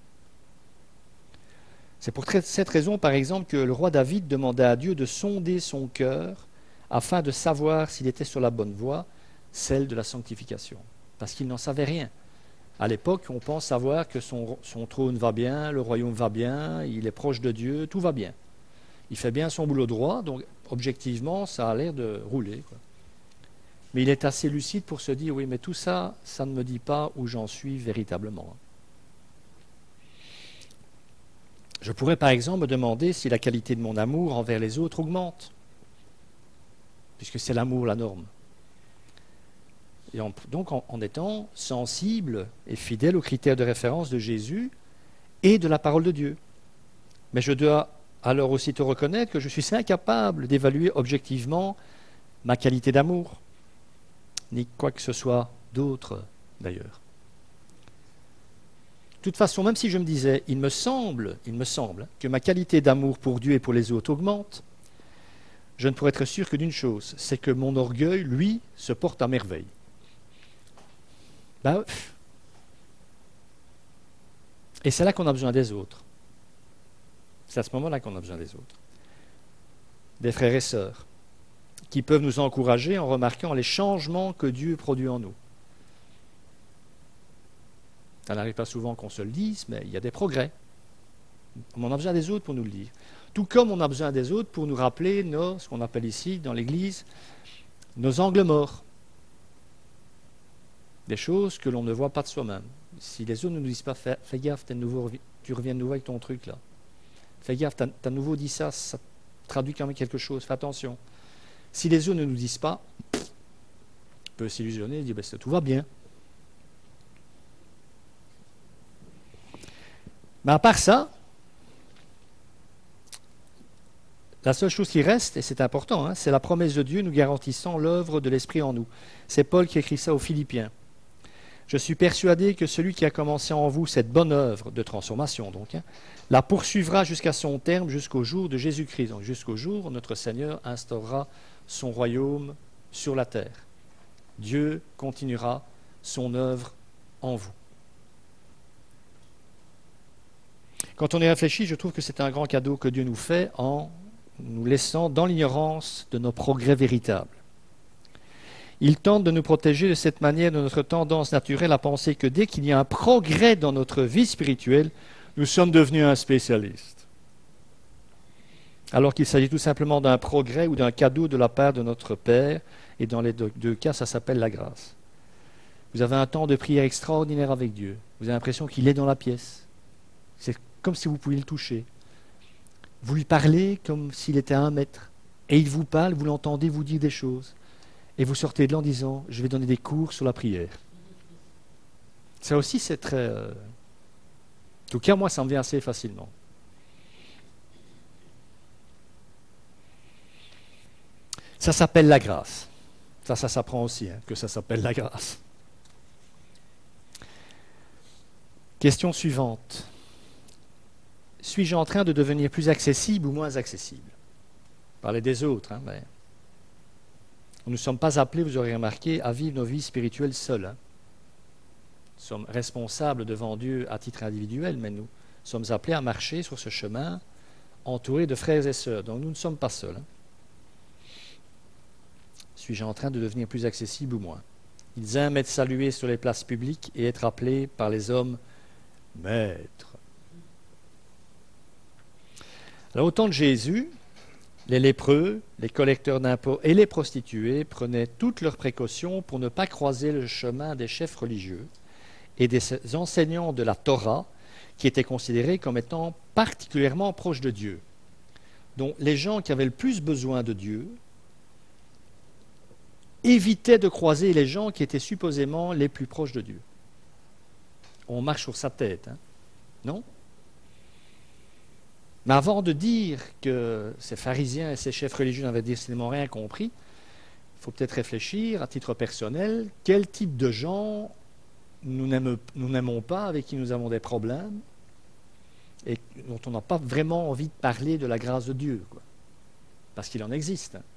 C'est pour cette raison, par exemple, que le roi David demanda à Dieu de sonder son cœur afin de savoir s'il était sur la bonne voie, celle de la sanctification. Parce qu'il n'en savait rien. À l'époque, on pense savoir que son, son trône va bien, le royaume va bien, il est proche de Dieu, tout va bien. Il fait bien son boulot droit, donc objectivement, ça a l'air de rouler, quoi. Mais il est assez lucide pour se dire, oui, mais tout ça, ça ne me dit pas où j'en suis véritablement. Je pourrais par exemple me demander si la qualité de mon amour envers les autres augmente, puisque c'est l'amour la norme. Et en, donc en, en étant sensible et fidèle aux critères de référence de Jésus et de la parole de Dieu. Mais je dois alors aussitôt reconnaître que je suis incapable d'évaluer objectivement ma qualité d'amour, ni quoi que ce soit d'autre d'ailleurs. De toute façon, même si je me disais, il me semble, il me semble que ma qualité d'amour pour Dieu et pour les autres augmente, je ne pourrais être sûr que d'une chose, c'est que mon orgueil, lui, se porte à merveille. Ben, et c'est là qu'on a besoin des autres. C'est à ce moment-là qu'on a besoin des autres. Des frères et sœurs, qui peuvent nous encourager en remarquant les changements que Dieu produit en nous. Ça n'arrive pas souvent qu'on se le dise, mais il y a des progrès. On a besoin des autres pour nous le dire. Tout comme on a besoin des autres pour nous rappeler nos, ce qu'on appelle ici, dans l'Église, nos angles morts. Des choses que l'on ne voit pas de soi-même. Si les autres ne nous disent pas, fais, fais gaffe, t'es nouveau, tu reviens de nouveau avec ton truc là. Fais gaffe, t'as, t'as nouveau dit ça, ça traduit quand même quelque chose, fais attention. Si les autres ne nous disent pas, on peut s'illusionner et dire, ben, tout va bien. Mais à part ça, la seule chose qui reste, et c'est important, hein, c'est la promesse de Dieu nous garantissant l'œuvre de l'Esprit en nous. C'est Paul qui écrit ça aux Philippiens. Je suis persuadé que celui qui a commencé en vous cette bonne œuvre de transformation, donc, hein, la poursuivra jusqu'à son terme, jusqu'au jour de Jésus-Christ. Donc jusqu'au jour où notre Seigneur instaurera son royaume sur la terre. Dieu continuera son œuvre en vous. Quand on y réfléchit, je trouve que c'est un grand cadeau que Dieu nous fait en nous laissant dans l'ignorance de nos progrès véritables. Il tente de nous protéger de cette manière de notre tendance naturelle à penser que dès qu'il y a un progrès dans notre vie spirituelle, nous sommes devenus un spécialiste. Alors qu'il s'agit tout simplement d'un progrès ou d'un cadeau de la part de notre Père, et dans les deux cas, ça s'appelle la grâce. Vous avez un temps de prière extraordinaire avec Dieu. Vous avez l'impression qu'il est dans la pièce. C'est comme si vous pouviez le toucher. Vous lui parlez comme s'il était à un mètre. Et il vous parle, vous l'entendez vous dire des choses. Et vous sortez de là en disant, je vais donner des cours sur la prière. Ça aussi, c'est très... Euh... En tout cas, moi, ça me vient assez facilement. Ça s'appelle la grâce. Ça, ça s'apprend aussi, hein, que ça s'appelle la grâce. Question suivante. Suis-je en train de devenir plus accessible ou moins accessible? Parlez des autres. Hein, mais... Nous ne sommes pas appelés, vous aurez remarqué, à vivre nos vies spirituelles seuls. Hein. Nous sommes responsables devant Dieu à titre individuel, mais nous sommes appelés à marcher sur ce chemin entourés de frères et sœurs. Donc nous ne sommes pas seuls. Hein. Suis-je en train de devenir plus accessible ou moins? Ils aiment être salués sur les places publiques et être appelés par les hommes maîtres. Alors au temps de Jésus, les lépreux, les collecteurs d'impôts et les prostituées prenaient toutes leurs précautions pour ne pas croiser le chemin des chefs religieux et des enseignants de la Torah qui étaient considérés comme étant particulièrement proches de Dieu. Donc les gens qui avaient le plus besoin de Dieu évitaient de croiser les gens qui étaient supposément les plus proches de Dieu. On marche sur sa tête, hein, non? Mais avant de dire que ces pharisiens et ces chefs religieux n'avaient décidément rien compris, il faut peut-être réfléchir à titre personnel, quel type de gens nous n'aimons pas, avec qui nous avons des problèmes, et dont on n'a pas vraiment envie de parler de la grâce de Dieu, quoi. Parce qu'il en existe. Hein.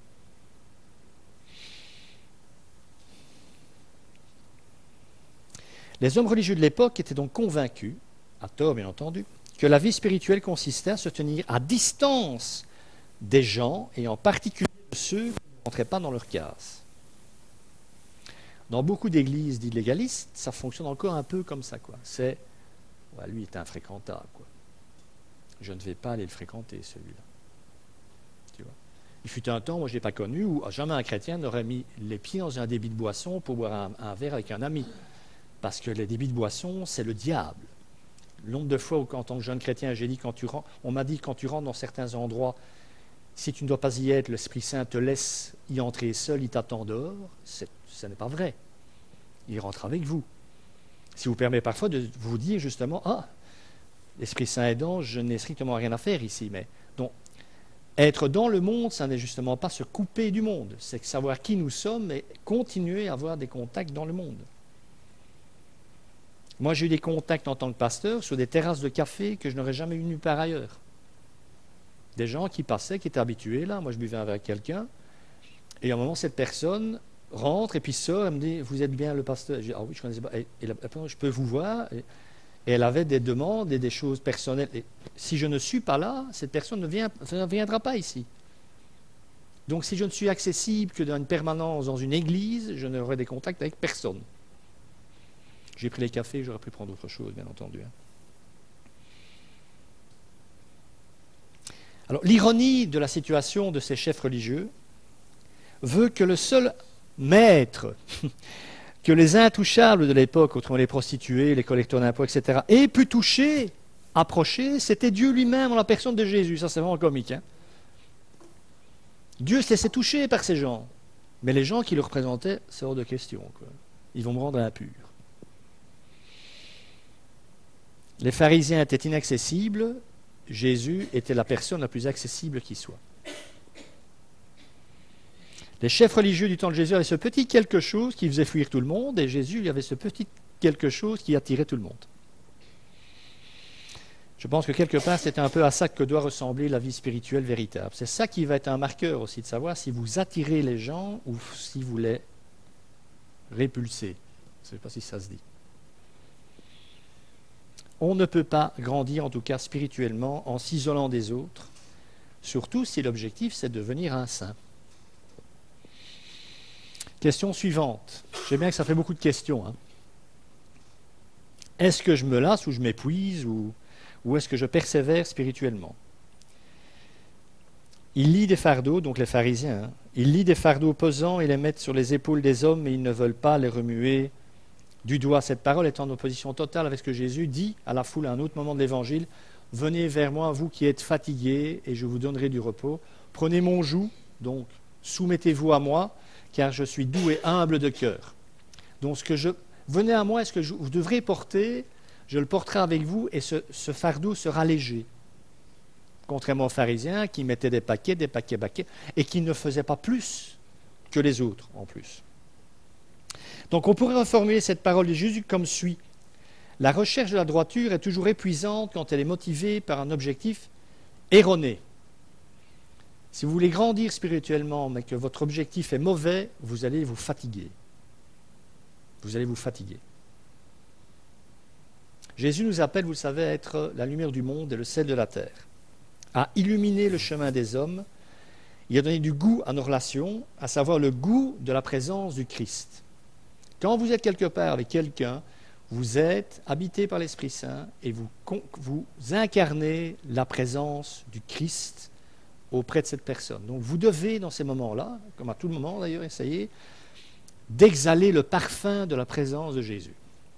Les hommes religieux de l'époque étaient donc convaincus, à tort bien entendu, que la vie spirituelle consistait à se tenir à distance des gens, et en particulier de ceux qui ne rentraient pas dans leur case. Dans beaucoup d'églises dites légalistes, ça fonctionne encore un peu comme ça, quoi. C'est, ouais, lui est infréquentable, quoi. Je ne vais pas aller le fréquenter, celui-là. Tu vois. Il fut un temps, moi je n'ai pas connu, où jamais un chrétien n'aurait mis les pieds dans un débit de boisson pour boire un, un verre avec un ami. Parce que les débits de boisson, c'est le diable. Le nombre de fois où, en tant que jeune chrétien, j'ai dit, quand tu rentres, on m'a dit, quand tu rentres dans certains endroits, si tu ne dois pas y être, l'Esprit Saint te laisse y entrer seul, il t'attend dehors. C'est, ce n'est pas vrai. Il rentre avec vous. Si vous permet parfois de vous dire justement, ah, l'Esprit Saint aidant, je n'ai strictement rien à faire ici. Mais donc, être dans le monde, ça n'est justement pas se couper du monde. C'est savoir qui nous sommes et continuer à avoir des contacts dans le monde. Moi, j'ai eu des contacts en tant que pasteur sur des terrasses de café que je n'aurais jamais eu nulle part ailleurs. Des gens qui passaient, qui étaient habitués là. Moi, je buvais avec quelqu'un. Et à un moment, cette personne rentre et puis sort. Elle me dit, vous êtes bien le pasteur? Je dis, ah oui, je ne connaissais pas. Et, et après, je peux vous voir. Et, et elle avait des demandes et des choses personnelles. Et si je ne suis pas là, cette personne ne, vient, ne viendra pas ici. Donc, si je ne suis accessible que dans une permanence dans une église, je n'aurai des contacts avec personne. J'ai pris les cafés, j'aurais pu prendre autre chose, bien entendu. Alors, l'ironie de la situation de ces chefs religieux veut que le seul maître que les intouchables de l'époque, autrement les prostituées, les collecteurs d'impôts, et cetera, aient pu toucher, approcher, c'était Dieu lui-même en la personne de Jésus. Ça, c'est vraiment comique. Hein? Dieu se laissait toucher par ces gens. Mais les gens qui le représentaient, c'est hors de question, quoi. Ils vont me rendre impur. Les pharisiens étaient inaccessibles, Jésus était la personne la plus accessible qui soit. Les chefs religieux du temps de Jésus avaient ce petit quelque chose qui faisait fuir tout le monde, et Jésus il avait ce petit quelque chose qui attirait tout le monde. Je pense que quelque part, c'est un peu à ça que doit ressembler la vie spirituelle véritable. C'est ça qui va être un marqueur aussi, de savoir si vous attirez les gens ou si vous les répulsez. Je ne sais pas si ça se dit. On ne peut pas grandir, en tout cas spirituellement, en s'isolant des autres, surtout si l'objectif c'est de devenir un saint. Question suivante. Je sais bien que ça fait beaucoup de questions. Hein. Est-ce que je me lasse ou je m'épuise ou, ou est-ce que je persévère spirituellement? Il lie des fardeaux, donc les pharisiens, hein, il lie des fardeaux pesants et les mettent sur les épaules des hommes, mais ils ne veulent pas les remuer du doigt cette parole est en opposition totale avec ce que Jésus dit à la foule à un autre moment de l'Évangile. « Venez vers moi, vous qui êtes fatigués, et je vous donnerai du repos. Prenez mon joug, donc soumettez-vous à moi, car je suis doux et humble de cœur. » Donc ce que je... Venez à moi, est-ce que je... vous devrez porter, je le porterai avec vous, et ce, ce fardeau sera léger. Contrairement aux pharisiens qui mettaient des paquets, des paquets, paquets, et qui ne faisaient pas plus que les autres en plus. Donc on pourrait reformuler cette parole de Jésus comme suit. La recherche de la droiture est toujours épuisante quand elle est motivée par un objectif erroné. Si vous voulez grandir spirituellement, mais que votre objectif est mauvais, vous allez vous fatiguer. Vous allez vous fatiguer. Jésus nous appelle, vous le savez, à être la lumière du monde et le sel de la terre, à illuminer le chemin des hommes. Il a donné du goût à nos relations, à savoir le goût de la présence du Christ. Quand vous êtes quelque part avec quelqu'un, vous êtes habité par l'Esprit Saint et vous, vous incarnez la présence du Christ auprès de cette personne. Donc vous devez, dans ces moments-là, comme à tout le moment d'ailleurs, essayer d'exhaler le parfum de la présence de Jésus.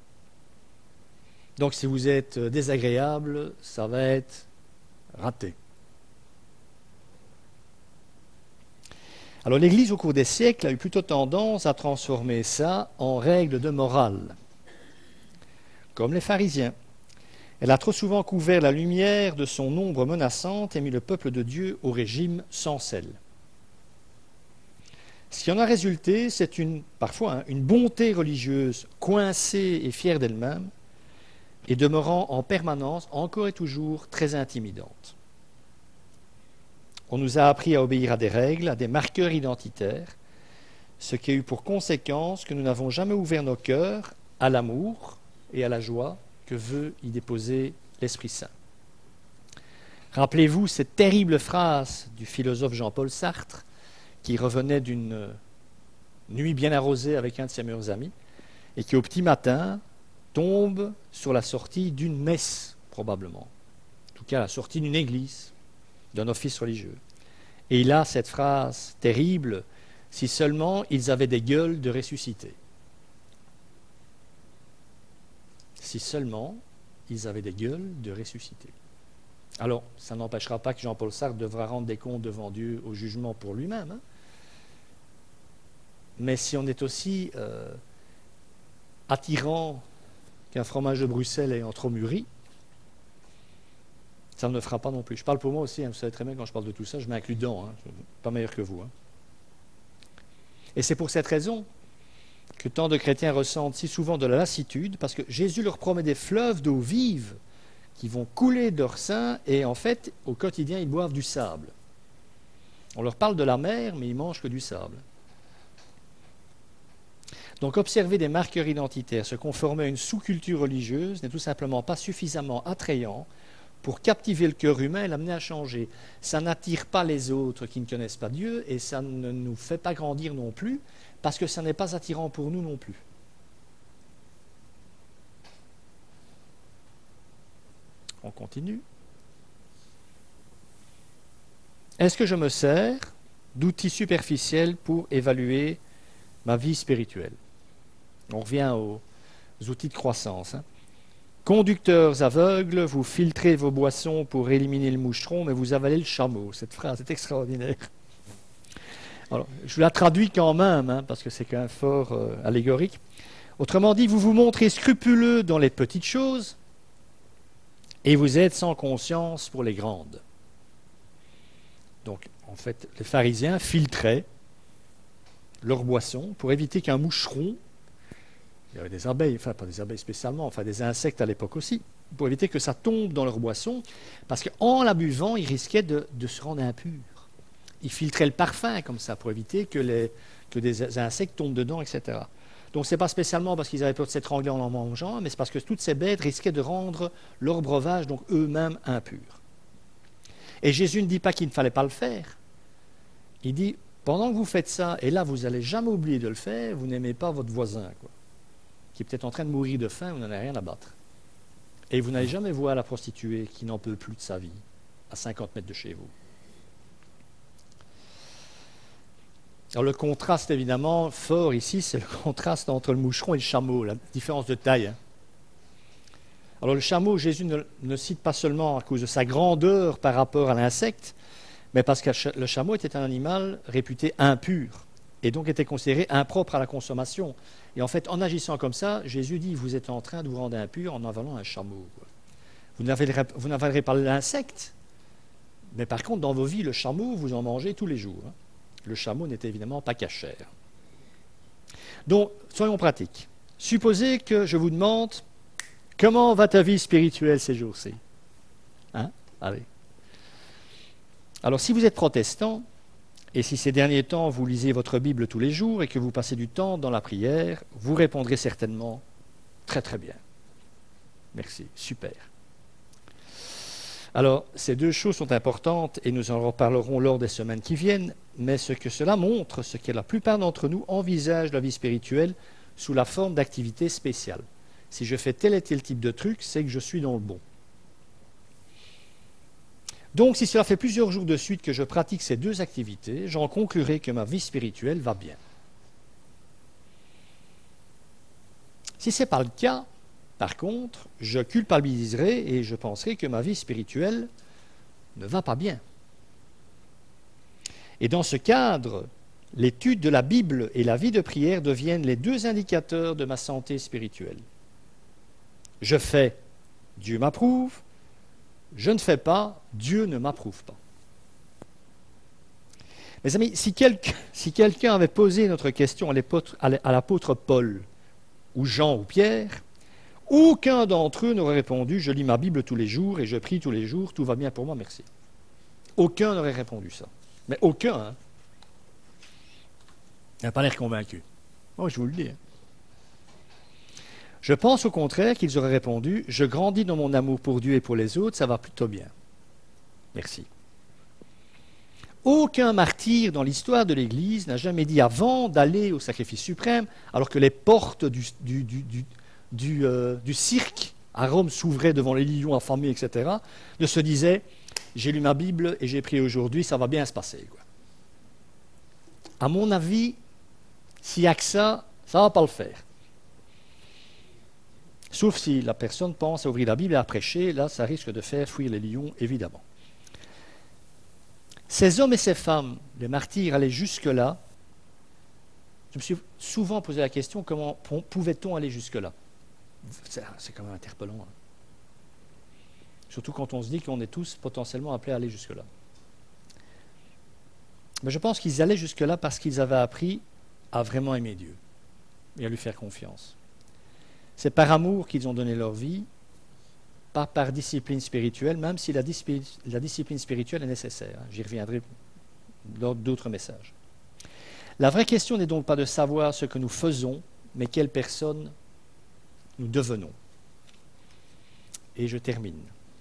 Donc si vous êtes désagréable, ça va être raté. Alors l'Église, au cours des siècles, a eu plutôt tendance à transformer ça en règle de morale, comme les pharisiens. Elle a trop souvent couvert la lumière de son ombre menaçante et mis le peuple de Dieu au régime sans sel. Ce qui en a résulté, c'est une, parfois hein, une bonté religieuse coincée et fière d'elle-même et demeurant en permanence, encore et toujours, très intimidante. On nous a appris à obéir à des règles, à des marqueurs identitaires, ce qui a eu pour conséquence que nous n'avons jamais ouvert nos cœurs à l'amour et à la joie que veut y déposer l'Esprit Saint. Rappelez-vous cette terrible phrase du philosophe Jean-Paul Sartre, qui revenait d'une nuit bien arrosée avec un de ses meilleurs amis, et qui au petit matin tombe sur la sortie d'une messe, probablement. En tout cas, la sortie d'une église, d'un office religieux. Et il a cette phrase terrible, « Si seulement ils avaient des gueules de ressusciter. » Si seulement ils avaient des gueules de ressusciter. Alors, ça n'empêchera pas que Jean-Paul Sartre devra rendre des comptes devant Dieu au jugement pour lui-même. Hein. Mais si on est aussi euh, attirant qu'un fromage de Bruxelles ayant trop mûri, ça ne le fera pas non plus. Je parle pour moi aussi, hein, vous savez très bien quand je parle de tout ça, je m'inclus dedans, hein, je ne suis pas meilleur que vous. Hein. Et c'est pour cette raison que tant de chrétiens ressentent si souvent de la lassitude, parce que Jésus leur promet des fleuves d'eau vive qui vont couler de leur sein, et en fait, au quotidien, ils boivent du sable. On leur parle de la mer, mais ils mangent que du sable. Donc observer des marqueurs identitaires, se conformer à une sous-culture religieuse n'est tout simplement pas suffisamment attrayant pour captiver le cœur humain et l'amener à changer. Ça n'attire pas les autres qui ne connaissent pas Dieu et ça ne nous fait pas grandir non plus parce que ça n'est pas attirant pour nous non plus. On continue. Est-ce que je me sers d'outils superficiels pour évaluer ma vie spirituelle? On revient aux outils de croissance. Hein. Conducteurs aveugles, vous filtrez vos boissons pour éliminer le moucheron, mais vous avalez le chameau. Cette phrase est extraordinaire. Alors, je la traduis quand même, hein, parce que c'est quand même fort euh, allégorique. Autrement dit, vous vous montrez scrupuleux dans les petites choses et vous êtes sans conscience pour les grandes. Donc, en fait, les pharisiens filtraient leurs boissons pour éviter qu'un moucheron, il y avait des abeilles, enfin pas des abeilles spécialement, enfin des insectes à l'époque aussi, pour éviter que ça tombe dans leur boisson, parce qu'en la buvant, ils risquaient de, de se rendre impurs. Ils filtraient le parfum comme ça pour éviter que, les, que des insectes tombent dedans, et cetera. Donc ce n'est pas spécialement parce qu'ils avaient peur de s'étrangler en en mangeant, mais c'est parce que toutes ces bêtes risquaient de rendre leur breuvage, donc eux-mêmes, impurs. Et Jésus ne dit pas qu'il ne fallait pas le faire. Il dit, pendant que vous faites ça, et là vous n'allez jamais oublier de le faire, vous n'aimez pas votre voisin, quoi, qui est peut-être en train de mourir de faim, vous n'en avez rien à battre. Et vous n'allez jamais voir la prostituée qui n'en peut plus de sa vie, à cinquante mètres de chez vous. Alors le contraste évidemment fort ici, c'est le contraste entre le moucheron et le chameau, la différence de taille. Alors le chameau, Jésus ne le cite pas seulement à cause de sa grandeur par rapport à l'insecte, mais parce que le chameau était un animal réputé impur et donc était considéré impropre à la consommation. Et en fait, en agissant comme ça, Jésus dit, vous êtes en train de vous rendre impur en avalant un chameau. Vous n'avalerez, vous n'avalerez pas l'insecte, mais par contre, dans vos vies, le chameau, vous en mangez tous les jours. Le chameau n'est évidemment pas cachère. Donc, soyons pratiques. Supposez que je vous demande, comment va ta vie spirituelle ces jours-ci? Hein? Allez. Alors, si vous êtes protestant, et si ces derniers temps vous lisez votre Bible tous les jours et que vous passez du temps dans la prière, vous répondrez certainement très très bien. Merci, super. Alors, ces deux choses sont importantes et nous en reparlerons lors des semaines qui viennent, mais ce que cela montre, c'est que la plupart d'entre nous envisagent la vie spirituelle sous la forme d'activités spéciales. Si je fais tel et tel type de truc, c'est que je suis dans le bon. Donc, si cela fait plusieurs jours de suite que je pratique ces deux activités, j'en conclurai que ma vie spirituelle va bien. Si ce n'est pas le cas, par contre, je culpabiliserai et je penserai que ma vie spirituelle ne va pas bien. Et dans ce cadre, l'étude de la Bible et la vie de prière deviennent les deux indicateurs de ma santé spirituelle. Je fais, Dieu m'approuve. Je ne fais pas, Dieu ne m'approuve pas. Mes amis, si, quelqu'un, si quelqu'un avait posé notre question à l'apôtre Paul, ou Jean, ou Pierre, aucun d'entre eux n'aurait répondu « Je lis ma Bible tous les jours et je prie tous les jours, tout va bien pour moi, merci ». Aucun n'aurait répondu ça. Mais aucun, hein. Il n'a pas l'air convaincu. Moi, je vous le dis. Hein. Je pense au contraire qu'ils auraient répondu « Je grandis dans mon amour pour Dieu et pour les autres, ça va plutôt bien. Merci. » Aucun martyr dans l'histoire de l'Église n'a jamais dit avant d'aller au sacrifice suprême, alors que les portes du, du, du, du, du, euh, du cirque à Rome s'ouvraient devant les lions affamés, et cetera, de se disait « J'ai lu ma Bible et j'ai prié aujourd'hui, ça va bien se passer. » À mon avis, s'il n'y a que ça, ça ne va pas le faire. Sauf si la personne pense à ouvrir la Bible et à prêcher, là, ça risque de faire fuir les lions, évidemment. Ces hommes et ces femmes, les martyrs, allaient jusque-là. Je me suis souvent posé la question, comment pouvait-on aller jusque-là? C'est quand même interpellant. Hein. Surtout quand on se dit qu'on est tous potentiellement appelés à aller jusque-là. Mais je pense qu'ils allaient jusque-là parce qu'ils avaient appris à vraiment aimer Dieu et à lui faire confiance. C'est par amour qu'ils ont donné leur vie, pas par discipline spirituelle, même si la, discipline, la discipline spirituelle est nécessaire. J'y reviendrai lors d'autres messages. La vraie question n'est donc pas de savoir ce que nous faisons, mais quelle personne nous devenons. Et je termine.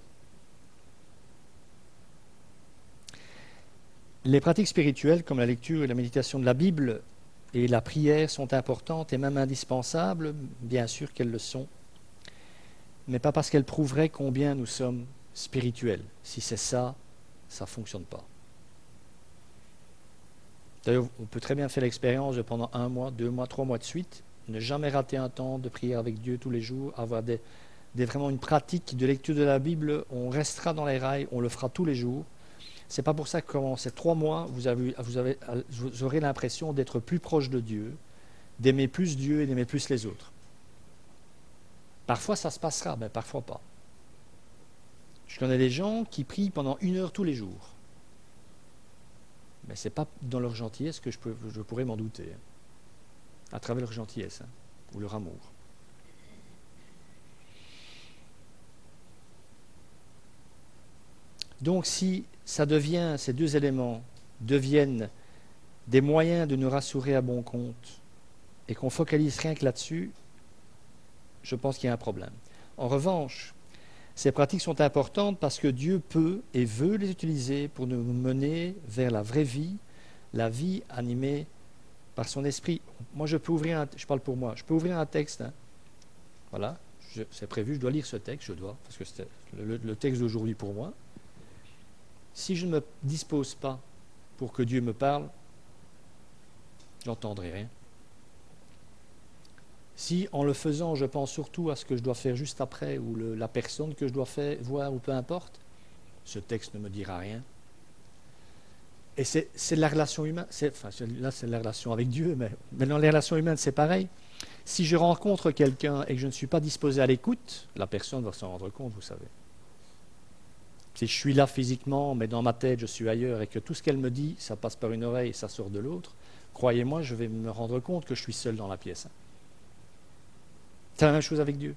Les pratiques spirituelles, comme la lecture et la méditation de la Bible, et la prière sont importantes et même indispensables, bien sûr qu'elles le sont, mais pas parce qu'elles prouveraient combien nous sommes spirituels. Si c'est ça, ça ne fonctionne pas. D'ailleurs, on peut très bien faire l'expérience de pendant un mois, deux mois, trois mois de suite, ne jamais rater un temps de prière avec Dieu tous les jours, avoir des, des, vraiment une pratique de lecture de la Bible, on restera dans les rails, on le fera tous les jours. C'est pas pour ça que pendant ces trois mois, vous, avez, vous, avez, vous aurez l'impression d'être plus proche de Dieu, d'aimer plus Dieu et d'aimer plus les autres. Parfois, ça se passera, mais parfois pas. Je connais des gens qui prient pendant une heure tous les jours. Mais ce n'est pas dans leur gentillesse que je, peux, je pourrais m'en douter. À travers leur gentillesse, hein, ou leur amour. Donc, si ça devient, ces deux éléments deviennent des moyens de nous rassurer à bon compte et qu'on focalise rien que là-dessus, je pense qu'il y a un problème. En revanche, ces pratiques sont importantes parce que Dieu peut et veut les utiliser pour nous mener vers la vraie vie, la vie animée par son esprit. Moi, je peux ouvrir un, je parle pour moi, je peux ouvrir un texte. Hein. Voilà, je, c'est prévu, je dois lire ce texte, je dois, parce que c'est le, le texte d'aujourd'hui pour moi. Si je ne me dispose pas pour que Dieu me parle, je n'entendrai rien. Si, en le faisant, je pense surtout à ce que je dois faire juste après, ou le, la personne que je dois faire, voir, ou peu importe, ce texte ne me dira rien. Et c'est, c'est de la relation humaine, c'est, enfin là c'est de la relation avec Dieu, mais, mais dans les relations humaines c'est pareil. Si je rencontre quelqu'un et que je ne suis pas disposé à l'écoute, la personne va s'en rendre compte, vous savez. Si je suis là physiquement, mais dans ma tête je suis ailleurs, et que tout ce qu'elle me dit, ça passe par une oreille et ça sort de l'autre, croyez-moi, je vais me rendre compte que je suis seul dans la pièce. C'est la même chose avec Dieu.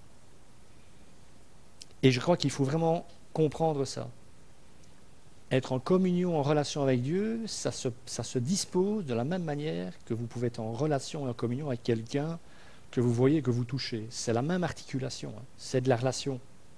Et je crois qu'il faut vraiment comprendre ça. Être en communion, en relation avec Dieu, ça se, ça se dispose de la même manière que vous pouvez être en relation et en communion avec quelqu'un que vous voyez, que vous touchez. C'est la même articulation, hein. C'est de la relation.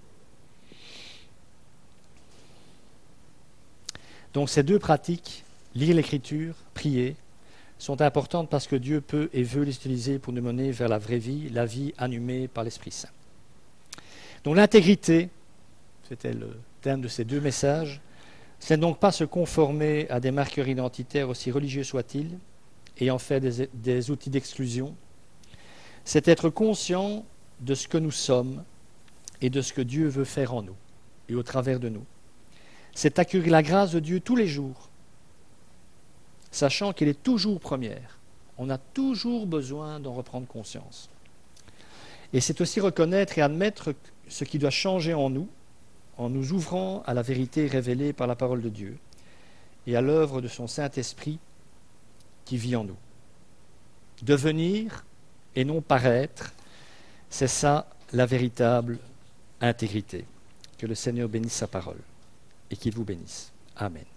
Donc ces deux pratiques, lire l'Écriture, prier, sont importantes parce que Dieu peut et veut les utiliser pour nous mener vers la vraie vie, la vie animée par l'Esprit Saint. Donc l'intégrité, c'était le thème de ces deux messages, c'est donc pas se conformer à des marqueurs identitaires aussi religieux soient-ils et en faire des, des outils d'exclusion. C'est être conscient de ce que nous sommes et de ce que Dieu veut faire en nous et au travers de nous. C'est accueillir la grâce de Dieu tous les jours, sachant qu'elle est toujours première. On a toujours besoin d'en reprendre conscience. Et c'est aussi reconnaître et admettre ce qui doit changer en nous, en nous ouvrant à la vérité révélée par la parole de Dieu et à l'œuvre de son Saint-Esprit qui vit en nous. Devenir et non paraître, c'est ça la véritable intégrité. Que le Seigneur bénisse sa parole et qu'il vous bénisse. Amen.